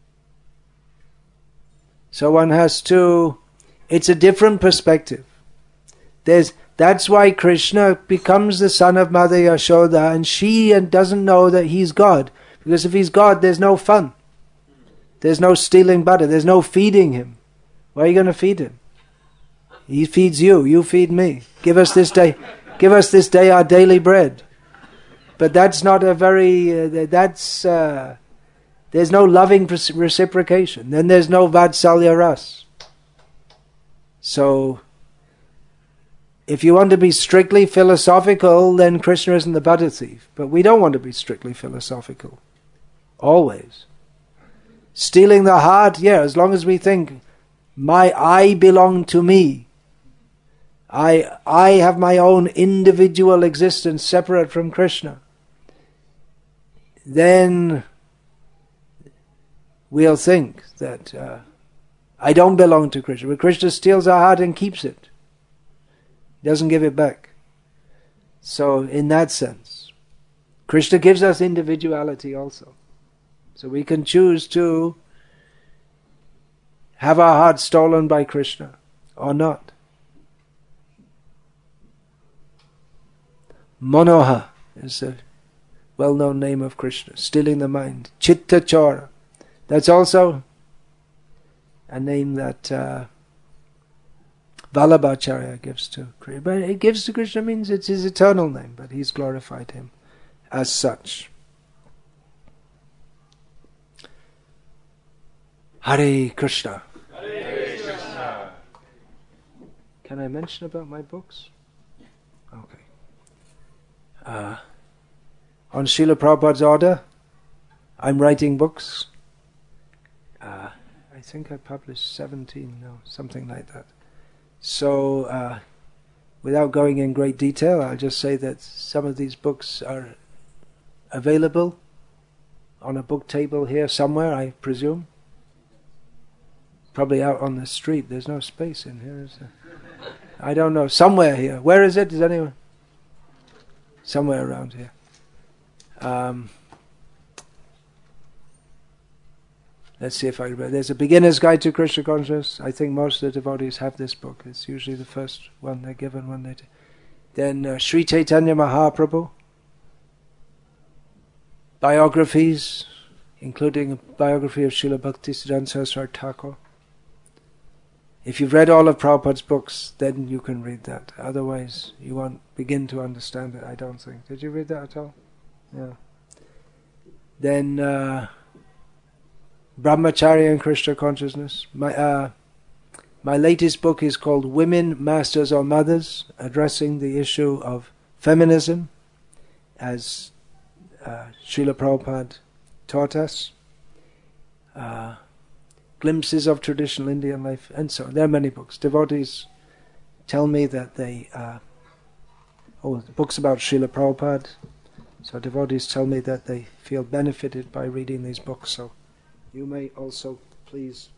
So one has to, it's a different perspective. There's That's why Krishna becomes the son of Mother Yashoda, and she doesn't know that he's God. Because if he's God, there's no fun. There's no stealing butter. There's no feeding him. Why are you going to feed him? He feeds you. You feed me. Give us this day, give us this day our daily bread. But that's not a very, uh, that's, uh, there's no loving reciprocation. Then there's no Vatsalya Ras. So, if you want to be strictly philosophical, then Krishna isn't the butter thief. But we don't want to be strictly philosophical. Always. Stealing the heart, yeah, as long as we think, my I belong to me. I I have my own individual existence separate from Krishna. Then we'll think that uh, I don't belong to Krishna. But Krishna steals our heart and keeps it. Doesn't give it back. So in that sense, Krishna gives us individuality also. So we can choose to have our heart stolen by Krishna, or not. Manoha is a well-known name of Krishna, stilling the mind. Chitta Chora, that's also a name that uh, Vallabhacharya gives to Krishna. But it gives to Krishna means it's his eternal name, but he's glorified him as such. Hare Krishna. Hare Krishna. Can I mention about my books? Okay. Uh, on Srila Prabhupada's order, I'm writing books. Uh, I think I published seventeen now, something like that. So, uh, without going in great detail, I'll just say that some of these books are available on a book table here somewhere, I presume. Probably out on the street. There's no space in here, is there? I don't know. Somewhere here. Where is it? Does anyone? Somewhere around here. Um, let's see if I remember. There's a Beginner's Guide to Krishna Consciousness. I think most of the devotees have this book. It's usually the first one they're given when they do. Then uh, Sri Chaitanya Mahaprabhu. Biographies, including a biography of Srila Bhaktisiddhanta Saraswati Thakur. If you've read all of Prabhupada's books, then you can read that. Otherwise, you won't begin to understand it, I don't think. Did you read that at all? Yeah. Then, uh, Brahmacharya and Krishna Consciousness. My, uh, my latest book is called Women, Masters or Mothers, addressing the issue of feminism, as uh, Srila Prabhupada taught us. Uh, Glimpses of Traditional Indian Life, and so on. There are many books. Devotees tell me that they, uh, oh, books about Srila Prabhupada. So devotees tell me that they feel benefited by reading these books. So you may also please